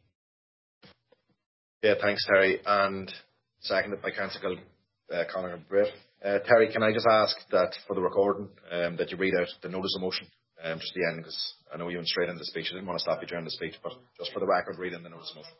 Speaker 1: Yeah, thanks, Terry. And seconded by Councillor Conor Britt. Terry, can I just ask that for the recording that you read out the notice of motion just at the end, because I know you went straight into the speech. I didn't want to stop you during the speech, but just for the record, read in the notice of motion.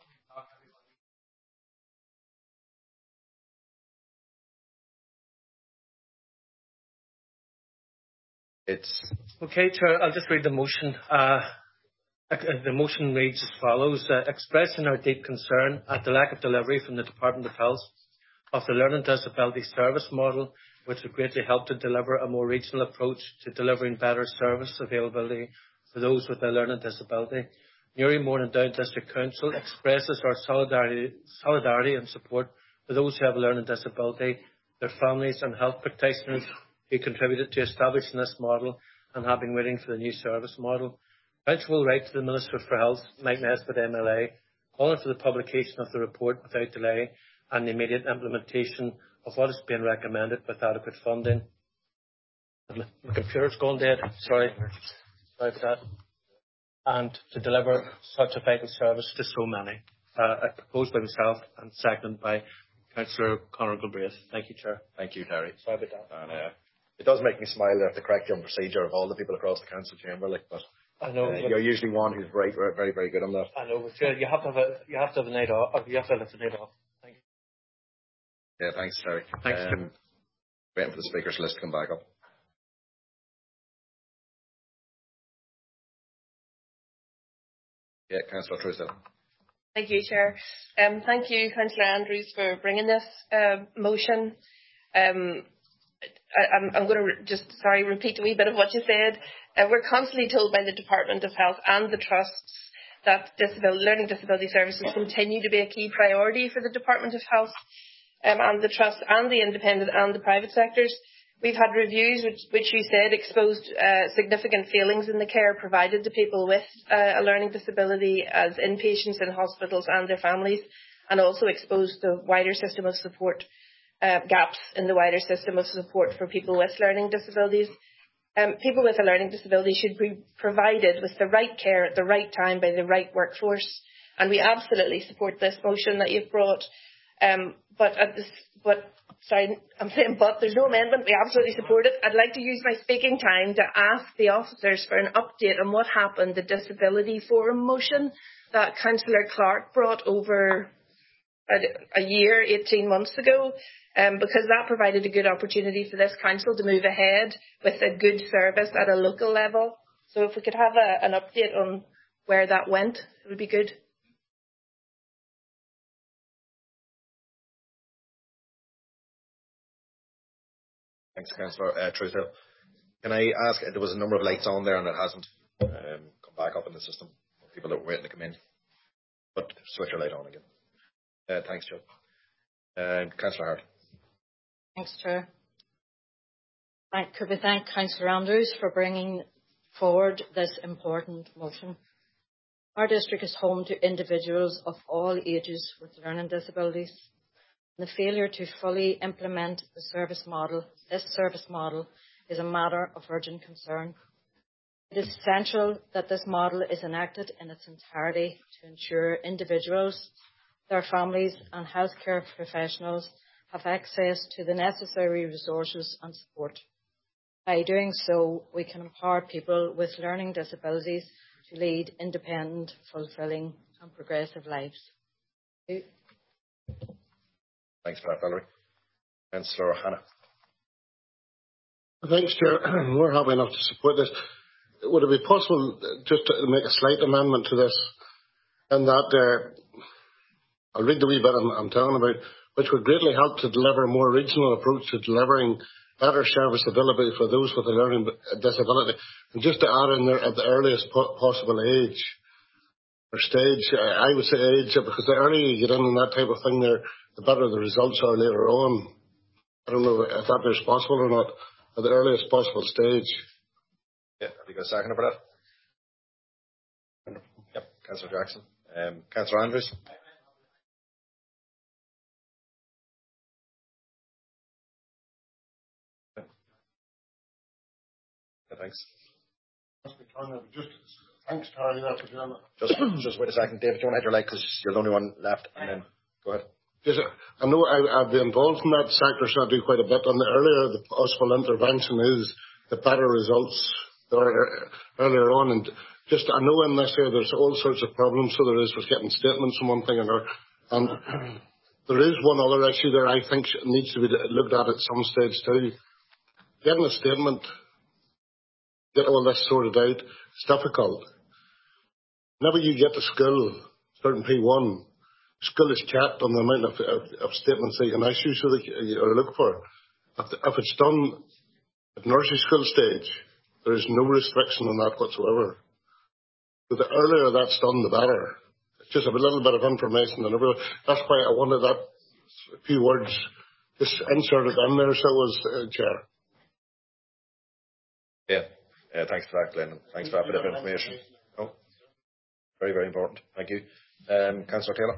Speaker 20: Okay, Chair, I'll just read the motion. The motion reads as follows. Expressing our deep concern at the lack of delivery from the Department of Health of the Learning Disability Service Model, which would greatly help to deliver a more regional approach to delivering better service availability for those with a learning disability. Newry Mourne and Down District Council expresses our solidarity and support for those who have a learning disability, their families and health practitioners who contributed to establishing this model and have been waiting for the new service model. Council will write to the Minister for Health, Mike Nesbitt MLA, calling for the publication of the report without delay and the immediate implementation of what is being recommended with adequate funding. My computer's gone dead. Sorry for that. And to deliver such a vital service to so many. Proposed by myself and seconded by Councillor Conor Galbraith. Thank you, Chair.
Speaker 1: Thank you, Terry.
Speaker 20: Sorry about that.
Speaker 1: And, it does make me smile at the correction procedure of all the people across the council chamber, but
Speaker 20: I know,
Speaker 1: you're usually one who's very, very, very good on that.
Speaker 20: I know, but you have to have a night off. You have to have a night off. Thank you.
Speaker 1: Yeah, thanks, Terry.
Speaker 20: Thanks.
Speaker 1: Waiting for the speakers list to come back up. Yeah, Councillor Truesdale.
Speaker 14: Thank you, Chair. Thank you, Councillor Andrews, for bringing this motion. I'm going to just, repeat a wee bit of what you said. We're constantly told by the Department of Health and the trusts that learning disability services continue to be a key priority for the Department of Health and the trust and the independent and the private sectors. We've had reviews which you said exposed significant failings in the care provided to people with a learning disability as inpatients in hospitals and their families, and also exposed the wider system of support, gaps in the wider system of support for people with learning disabilities. People with a learning disability should be provided with the right care at the right time by the right workforce, and we absolutely support this motion that you've brought. But there's no amendment. We absolutely support it. I'd like to use my speaking time to ask the officers for an update on what happened, the Disability Forum motion that Councillor Clark brought over a year, 18 months ago, because that provided a good opportunity for this council to move ahead with a good service at a local level. So if we could have an update on where that went, it would be good.
Speaker 1: Thanks, Councillor Truesdale. Can I ask, there was a number of lights on there and it hasn't come back up in the system. People that were waiting to come in. But switch your light on again. Thanks, Joe. Councillor Hart.
Speaker 21: Thanks, Chair. Could we thank Councillor Andrews for bringing forward this important motion. Our district is home to individuals of all ages with learning disabilities. The failure to fully implement this service model is a matter of urgent concern. It is essential that this model is enacted in its entirety to ensure individuals, their families and healthcare professionals have access to the necessary resources and support. By doing so, we can empower people with learning disabilities to lead independent, fulfilling and progressive lives. Thank you.
Speaker 1: Thanks for that, Valerie. Councillor Hannah.
Speaker 9: Thanks, Chair. We're happy enough to support this. Would it be possible just to make a slight amendment to this, and that I'll read the wee bit I'm talking about, which would greatly help to deliver a more regional approach to delivering better service availability for those with a learning disability, and just to add in there at the earliest possible age or stage. I would say age, because the earlier you get in on that type of thing there, the better the results are later on. I don't know if that is possible or not, at the earliest possible stage.
Speaker 1: Yeah, have you got a second for that? Yep, Councillor Jackson. Councillor Andrews. Yeah, thanks.
Speaker 9: Thanks, Charlie.
Speaker 1: Just wait a second, David. Do you want to hit your light because you're the only one left, and then go ahead.
Speaker 9: I know I've been involved in that sector, so I do quite a bit. And the earlier the possible intervention is, the better results earlier on. And just, I know in this area there's all sorts of problems, so there is with getting statements from one thing or another. And there is one other issue there I think needs to be looked at some stage too. Getting a statement, get all this sorted out, it's difficult. Whenever you get to school, starting P1, school is capped on the amount of statements they can issue, so or look for. If it's done at nursery school stage, there is no restriction on that whatsoever. But the earlier that's done, the better. It's just a little bit of information, and that's why I wanted that few words just inserted in there, so it was, Chair.
Speaker 1: Yeah, thanks for that, Glenn. Thanks for that bit of information. Oh, very, very important. Thank you. Councillor Taylor.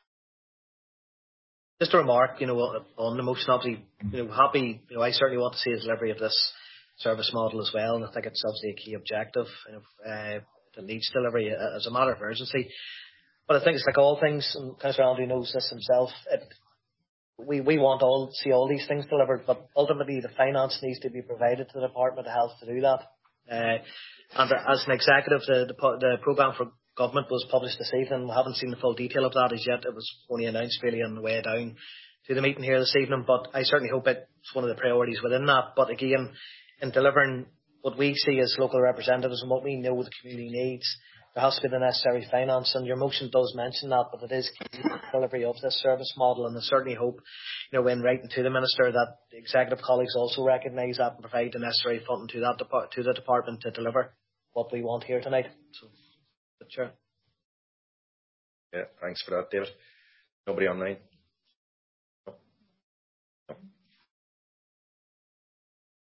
Speaker 18: Just a remark, on the motion, obviously, happy, I certainly want to see a delivery of this service model as well, and I think it's obviously a key objective that needs delivery as a matter of urgency. But I think it's like all things, and Councillor Andrew knows this himself, we want to see all these things delivered, but ultimately the finance needs to be provided to the Department of Health to do that. And as an executive, the programme for government was published this evening. We haven't seen the full detail of that as yet. It was only announced really on the way down to the meeting here this evening, but I certainly hope it's one of the priorities within that. But again, in delivering what we see as local representatives and what we know the community needs, there has to be the necessary finance, and your motion does mention that, but it is key to the delivery of this service model, and I certainly hope, when writing to the Minister, that the executive colleagues also recognise that and provide the necessary funding to the department to deliver what we want here tonight. So, Chair.
Speaker 1: Yeah, thanks for that, David. Nobody online?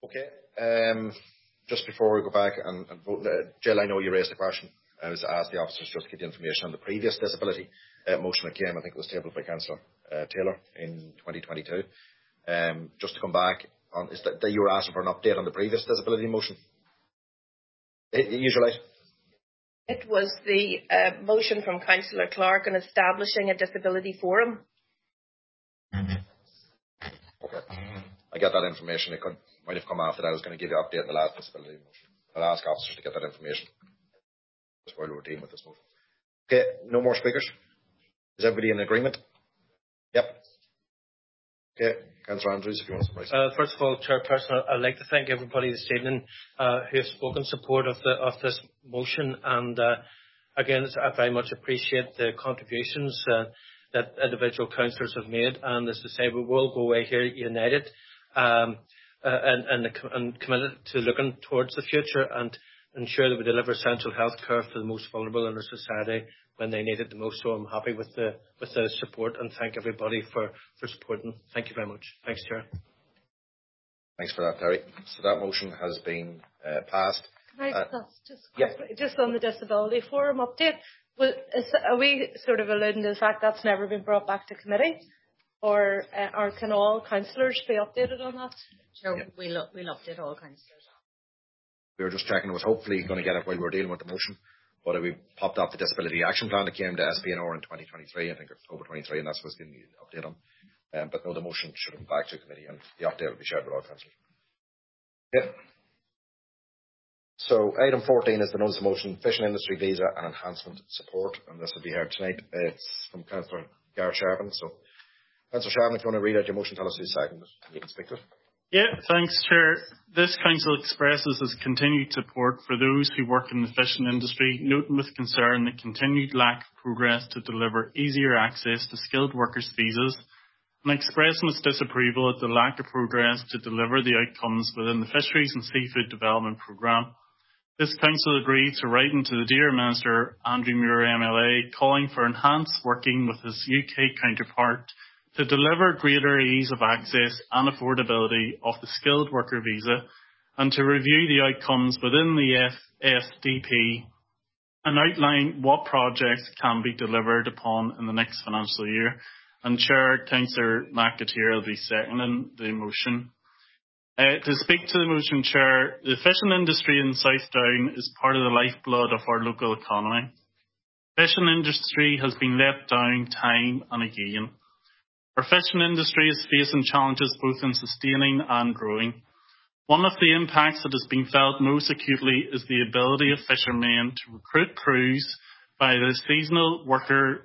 Speaker 1: Okay. Just before we go back and vote, Jill, I know you raised the question. I was asked the officers just to get the information on the previous disability motion that came. I think it was tabled by Councillor Taylor in 2022. Just to come back on, is that you were asking for an update on the previous disability motion? Usually.
Speaker 14: It was the motion from Councillor Clark on establishing a disability forum.
Speaker 1: Okay. I get that information. It might have come after that. I was going to give you an update on the last disability motion. I'll ask officers to get that information. That's why we're dealing with this motion. Okay, no more speakers. Is everybody in agreement? Yep. Okay, Councillor Andrews, if you want to summarize.
Speaker 20: First of all, Chairperson, I'd like to thank everybody this evening who has spoken in support of this motion. And again, I very much appreciate the contributions that individual councillors have made. And as I say, we will go away here united and committed to looking towards the future and ensure that we deliver essential health care for the most vulnerable in our society when they need it the most. So I'm happy with the support and thank everybody for supporting. Thank you very much. Thanks, Chair.
Speaker 1: Thanks for that, Terry. So that motion has been passed.
Speaker 21: Can I just on the disability forum update, are we sort of alluding to the fact that's never been brought back to committee? Or can all councillors be updated on that? Sure, we'll update all councillors.
Speaker 1: We were just checking. It was hopefully going to get it while we were dealing with the motion. But we popped off the Disability Action Plan that came to SPNR in 2023, I think October 23, and that's what's getting the update on. But no, the motion should have been back to committee and the update will be shared with all councillors. Yeah. So item 14 is the notice of motion, fishing industry visa and enhancement support, and this will be heard tonight. It's from Councillor Gareth Sharvin. So Councillor Sharvin, if you want to read out your motion, tell us who's second and you can speak to it.
Speaker 2: Yeah, thanks, Chair. This Council expresses its continued support for those who work in the fishing industry, noting with concern the continued lack of progress to deliver easier access to skilled workers' visas, and expressing its disapproval at the lack of progress to deliver the outcomes within the Fisheries and Seafood Development Programme. This Council agreed to write into the Dear Minister, Andrew Muir MLA, calling for enhanced working with his UK counterpart to deliver greater ease of access and affordability of the skilled worker visa and to review the outcomes within the FSDP and outline what projects can be delivered upon in the next financial year. And Chair, Councillor McAteer will be seconding the motion. To speak to the motion, Chair, the fishing industry in South Down is part of the lifeblood of our local economy. The fishing industry has been let down time and again. Our fishing industry is facing challenges both in sustaining and growing. One of the impacts that has been felt most acutely is the ability of fishermen to recruit crews by the seasonal worker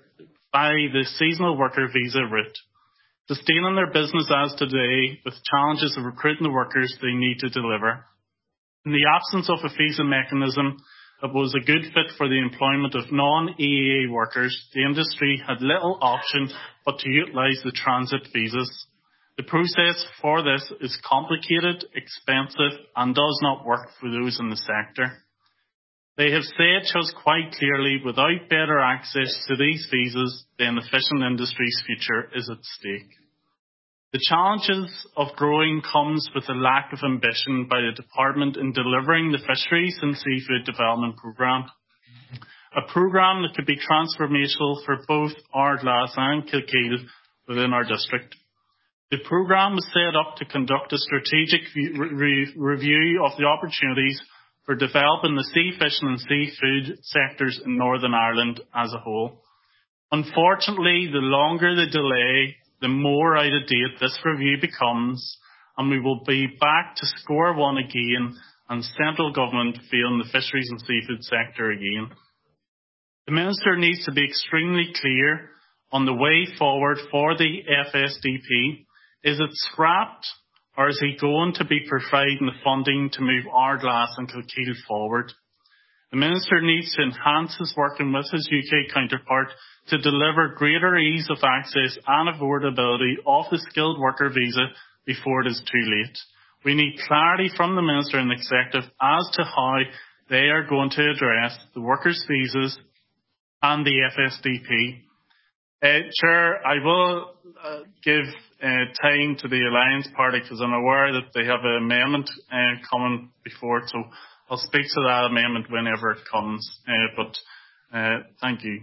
Speaker 2: visa route. Sustaining their business as today with challenges of recruiting the workers they need to deliver. In the absence of a visa mechanism that was a good fit for the employment of non-EEA workers, the industry had little option but to utilise the transit visas. The process for this is complicated, expensive and does not work for those in the sector. They have said to us quite clearly, without better access to these visas, then the fishing industry's future is at stake. The challenges of growing comes with a lack of ambition by the Department in delivering the Fisheries and Seafood Development Programme, a programme that could be transformational for both Ardglass and Kilkeel within our district. The programme was set up to conduct a strategic review of the opportunities for developing the sea fishing and seafood sectors in Northern Ireland as a whole. Unfortunately, the longer the delay, the more out of date this review becomes, and we will be back to square one again and central government failing the fisheries and seafood sector again. The Minister needs to be extremely clear on the way forward for the FSDP. Is it scrapped, or is he going to be providing the funding to move Ardglass and Kilkeel forward? The Minister needs to enhance his working with his UK counterpart to deliver greater ease of access and affordability of the skilled worker visa before it is too late. We need clarity from the Minister and the Executive as to how they are going to address the workers' visas and the FSDP. Chair, I will give tying to the Alliance Party, because I'm aware that they have an amendment coming before it, so I'll speak to that amendment whenever it comes. Thank you.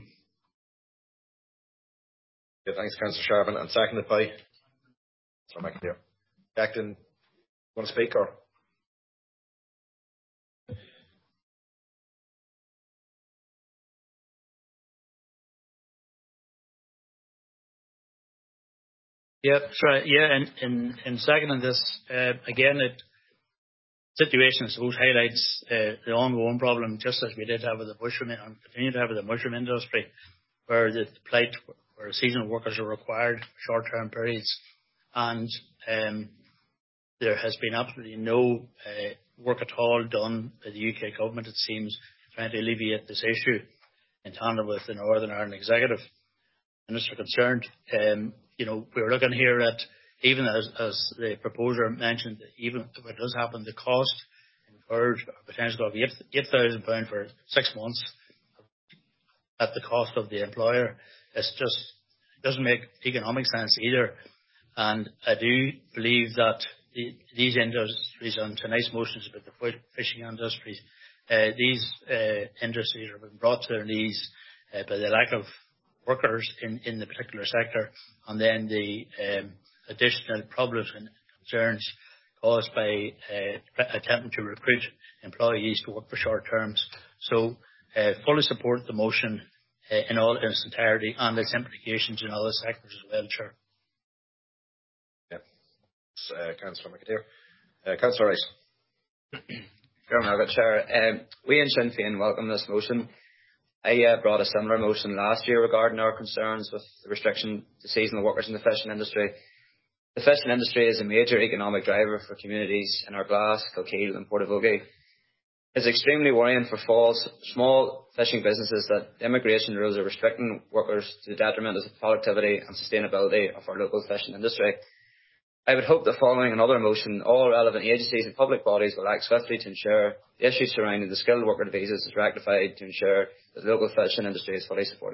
Speaker 1: Yeah, thanks, Councillor Sharvin, and seconded by Councillor McAteer. Declan, want to speak or?
Speaker 7: Yeah, sorry. Yeah, in seconding this, again, situation, I suppose, highlights the ongoing problem, just as we did have with the mushroom and continue to have with the mushroom industry, where the plight where seasonal workers are required for short-term periods, and there has been absolutely no work at all done by the UK government, it seems, trying to alleviate this issue in tandem with the Northern Ireland Executive Minister concerned. We're looking here at, even as the proposer mentioned, even if it does happen, the cost incurred or potential of £8,000 for 6 months at the cost of the employer. It doesn't make economic sense either. And I do believe that these industries, and tonight's motion is about the fishing industries, these industries have been brought to their knees by the lack of workers in the particular sector, and then the additional problems and concerns caused by attempting to recruit employees to work for short terms. So fully support the motion in all its entirety and its implications in other sectors as well, Chair.
Speaker 1: Yeah. Councillor McAteer. Councillor Rice.
Speaker 22: Chair. We in Sinn Féin welcome this motion. I brought a similar motion last year regarding our concerns with the restriction to seasonal workers in the fishing industry. The fishing industry is a major economic driver for communities in Arglass, Kilkeel and Portavogie. It's extremely worrying for small fishing businesses that immigration rules are restricting workers to the detriment of the productivity and sustainability of our local fishing industry. I would hope that following another motion, all relevant agencies and public bodies will act swiftly to ensure the issues surrounding the skilled worker visas is rectified to ensure that the local fishing industry is fully supported.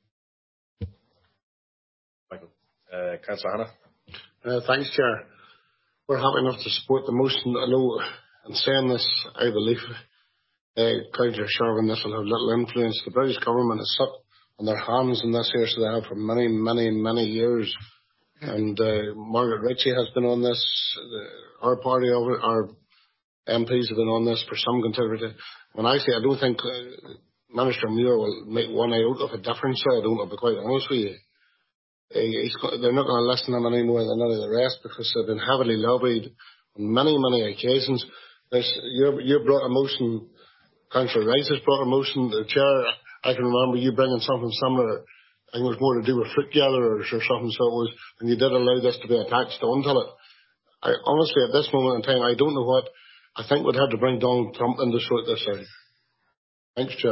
Speaker 1: Michael. Councillor Hannah.
Speaker 9: Thanks, Chair. We're happy enough to support the motion. I know in saying this, I believe Councillor Sharvin, this will have little influence. The British government has sat on their hands in this here, so they have for many, many, many years. And Margaret Ritchie has been on this. Our party, our MPs have been on this for some considerable time. When I say I don't think Minister Muir will make one iota of a difference, I don't, I'll be quite honest with you. They're not going to listen to him any more than any of the rest, because they've been heavily lobbied on many, many occasions. You brought a motion, Councillor Rice has brought a motion. The Chair, I can remember you bringing something similar. I think it was more to do with fruit gatherers or something, so it was, and you did allow this to be attached onto it. Honestly, at this moment in time, I don't know what. I think we'd have to bring Donald Trump in to sort this out. Thanks, Chair.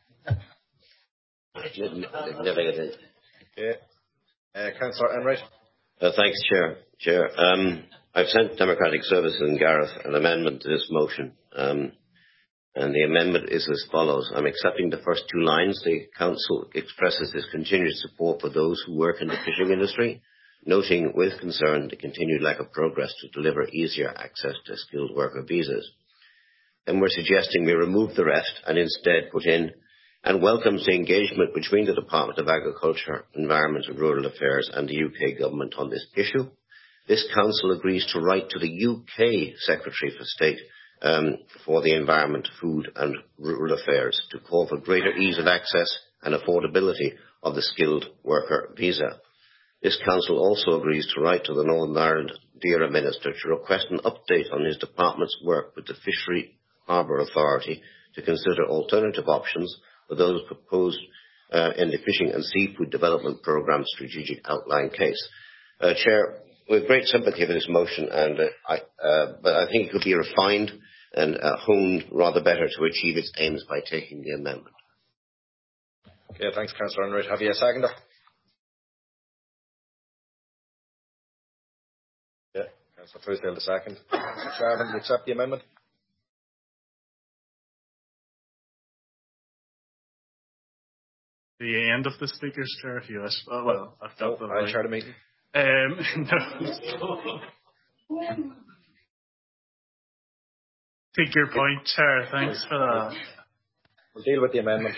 Speaker 1: Councillor Enright.
Speaker 23: Thanks, Chair. I've sent Democratic Services in Gareth an amendment to this motion. And the amendment is as follows. I'm accepting the first two lines. The Council expresses its continued support for those who work in the fishing industry, noting with concern the continued lack of progress to deliver easier access to skilled worker visas. Then we're suggesting we remove the rest and instead put in, and welcomes the engagement between the Department of Agriculture, Environment and Rural Affairs and the UK Government on this issue. This Council agrees to write to the UK Secretary for State for the Environment, Food and Rural Affairs to call for greater ease of access and affordability of the skilled worker visa. This Council also agrees to write to the Northern Ireland DERA Minister to request an update on his department's work with the Fishery Harbour Authority to consider alternative options for those proposed in the Fishing and Seafood Development Programme Strategic Outline case. Chair, we have great sympathy for this motion, but I think it could be refined and honed rather better to achieve its aims by taking the amendment.
Speaker 1: Okay, thanks, Councillor Enright. Have you a seconder? Yeah, Councillor Truesdale the second. Councillor Sharvin, do you accept the amendment?
Speaker 2: The end of the speaker's chair, if you wish. Oh, well, I've got the
Speaker 1: I'll chair the meeting.
Speaker 2: No. Take your point, Chair. Thanks for that.
Speaker 1: We'll deal with the amendment.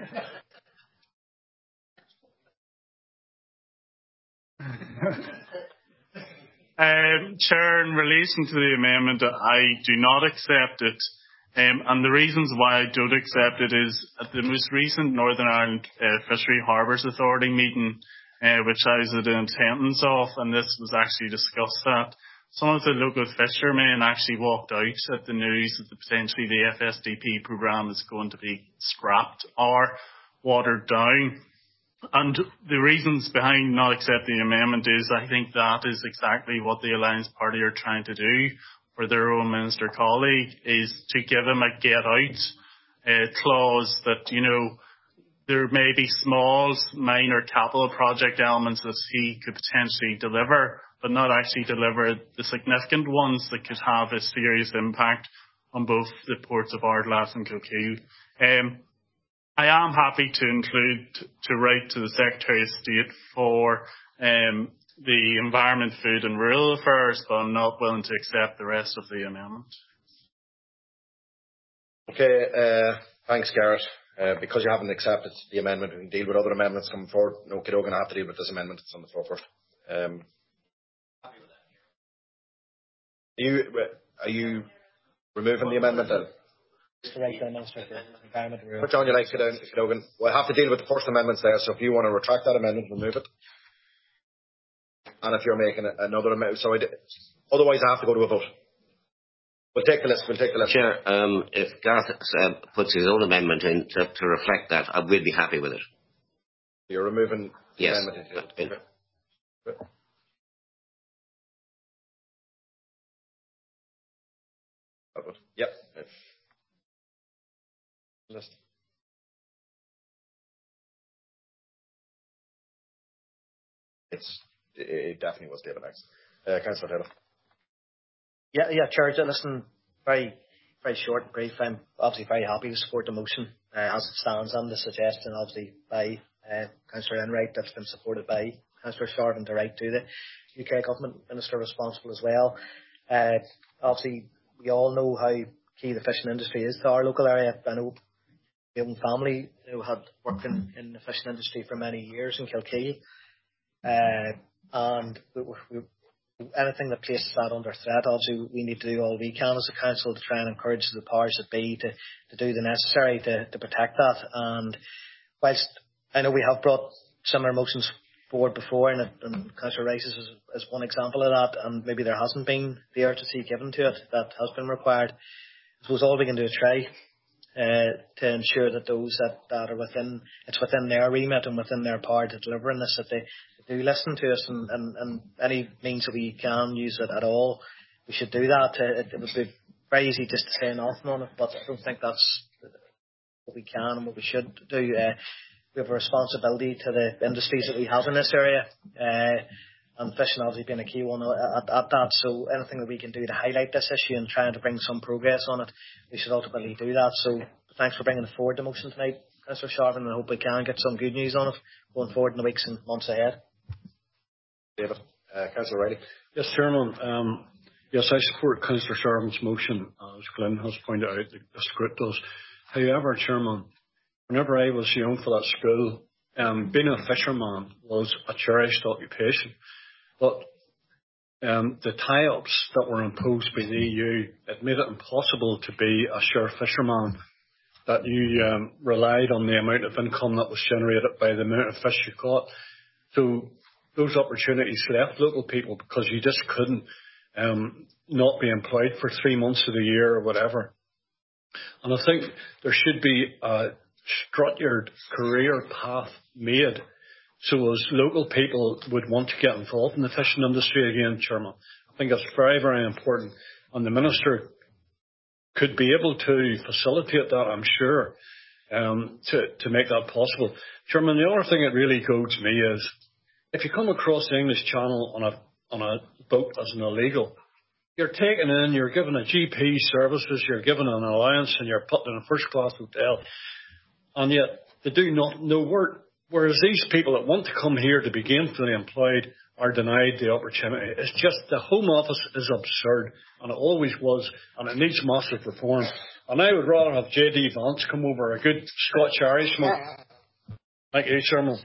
Speaker 2: Chair, in relation to the amendment, I do not accept it. And the reasons why I don't accept it is at the most recent Northern Ireland Fishery Harbours Authority meeting, which I was in attendance of, and this was actually discussed at, some of the local fishermen actually walked out at the news that potentially the FSDP programme is going to be scrapped or watered down. And the reasons behind not accepting the amendment is I think that is exactly what the Alliance Party are trying to do for their own minister colleague, is to give him a get out clause that, you know, there may be small, minor capital project elements that he could potentially deliver, but not actually deliver the significant ones that could have a serious impact on both the ports of Ardlath and Kilkeel. I am happy to write to the Secretary of State for the Environment, Food and Rural Affairs, but I'm not willing to accept the rest of the amendment.
Speaker 1: Okay, thanks, Garrett. Because you haven't accepted the amendment, we can deal with other amendments coming forward. No, we're going to have to deal with this amendment that's on the floor first. Are you removing the amendment then? Which one you like, Cadogan? We'll have to deal with the first amendments there, so if you want to retract that amendment, remove it. And if you're making another amendment, otherwise I have to go to a vote. We'll take the list.
Speaker 23: Chair, if Gareth puts his own amendment in to reflect that, I will be happy with it.
Speaker 1: You're removing the
Speaker 23: yes.
Speaker 1: amendment?
Speaker 23: Yes.
Speaker 1: Okay. Yep. List. It definitely was David next. Councillor Taylor.
Speaker 18: Yeah, Chair, listen, very short and brief. I'm obviously very happy to support the motion as it stands, and the suggestion obviously by Councillor Enright that's been supported by Councillor Sharvin to write to the UK Government Minister responsible as well. Obviously, we all know how key the fishing industry is to our local area. I know my own family had worked in the fishing industry for many years in Kilkeel, and anything that places that under threat, obviously we need to do all we can as a council to try and encourage the powers that be to do the necessary to protect that. And whilst I know we have brought similar motions forward before, and Councillor Rice is one example of that, and maybe there hasn't been the urgency given to it that has been required, I suppose all we can do is try to ensure that those that are within their remit and within their power to deliver in this, that they do listen to us, and any means that we can use it at all, we should do that. It would be very easy just to say nothing on it, but I don't think that's what we can and what we should do. We have a responsibility to the industries that we have in this area, and fishing obviously being a key one at that. So anything that we can do to highlight this issue and trying to bring some progress on it, we should ultimately do that. So thanks for bringing forward the motion tonight, Councillor Sharvin, and I hope we can get some good news on it going forward in the weeks and months ahead.
Speaker 1: David. Councillor Riley.
Speaker 3: Yes, Chairman. Yes, I support Councillor Sharvin's motion, as Glenn has pointed out, the script does. However, Chairman, whenever I was young for that school, being a fisherman was a cherished occupation. But the tie-ups that were imposed by the EU, it made it impossible to be a sure fisherman, that you relied on the amount of income that was generated by the amount of fish you caught. So those opportunities left local people because you just couldn't not be employed for 3 months of the year or whatever. And I think there should be a structured career path made so as local people would want to get involved in the fishing industry again, Chairman. I think that's very, very important. And the Minister could be able to facilitate that, I'm sure, to make that possible. Chairman, the other thing that really goes to me is, if you come across the English Channel on a boat as an illegal, you're taken in, you're given a GP services, you're given an allowance, and you're put in a first-class hotel. And yet, they do not know where whereas these people that want to come here to be gainfully employed are denied the opportunity. It's just the Home Office is absurd, and it always was, and it needs massive reform. And I would rather have J.D. Vance come over, a good Scotch Irishman. Thank you, Chairman.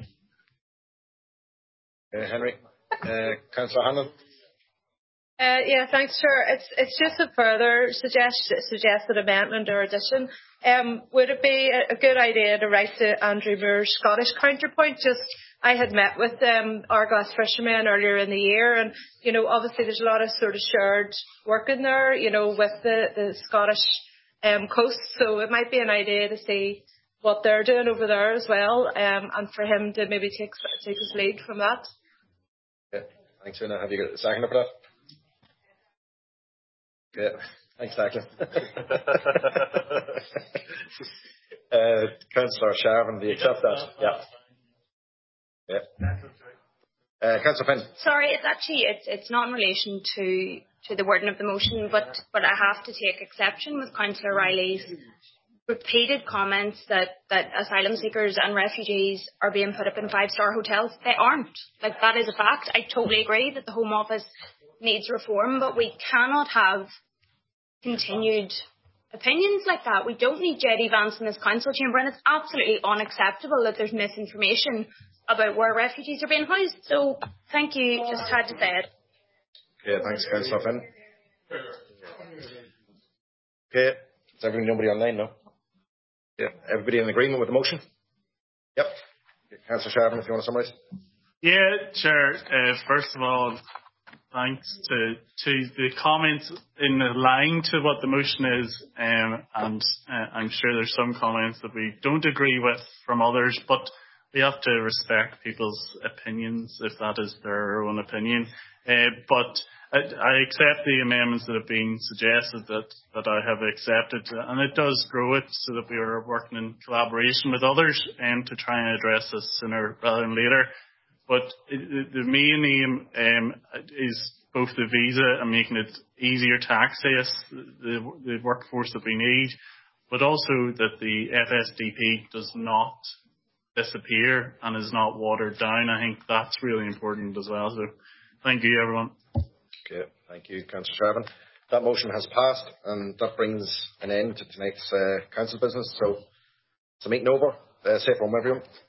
Speaker 1: Henry. Councillor Hanlon.
Speaker 14: Yeah, thanks, Chair. It's just a further suggested amendment or addition. Would it be a good idea to write to Andrew Moore's Scottish counterpoint? I had met with Argos fishermen earlier in the year, and obviously there's a lot of sort of shared work in there, with the Scottish coast. So it might be an idea to see what they're doing over there as well, and for him to maybe take his lead from that.
Speaker 1: Yeah, thanks, Una. Have you got a second for that? Yeah, thanks, Declan. Councillor Sharvin, do you accept that? Yeah. Yeah. Councillor Finn.
Speaker 12: Sorry, it's not in relation to the wording of the motion, but I have to take exception with Councillor Riley's repeated comments that asylum seekers and refugees are being put up in 5-star hotels. They aren't. That is a fact. I totally agree that the Home Office needs reform, but we cannot have continued opinions like that. We don't need J.D. Vance in this council chamber, and it's absolutely unacceptable that there's misinformation about where refugees are being housed. So, thank you. Just had to say it.
Speaker 1: Okay, thanks, Councillor Finn. Okay, is nobody online now? Yeah, everybody in agreement with the motion? Yep. Councillor Sharvin, if you want to summarise.
Speaker 2: Yeah, Chair. First of all, thanks to the comments in line to what the motion is, and I'm sure there's some comments that we don't agree with from others, but we have to respect people's opinions if that is their own opinion. But I accept the amendments that have been suggested that I have accepted, and it does grow it so that we are working in collaboration with others to try and address this sooner rather than later. But the main aim is both the visa and making it easier to access the workforce that we need, but also that the FSDP does not disappear and is not watered down. I think that's really important as well. So thank you, everyone.
Speaker 1: Okay, thank you, Councillor Sharvin. That motion has passed, and that brings an end to tonight's council business. So, meeting over. Safe home, everyone.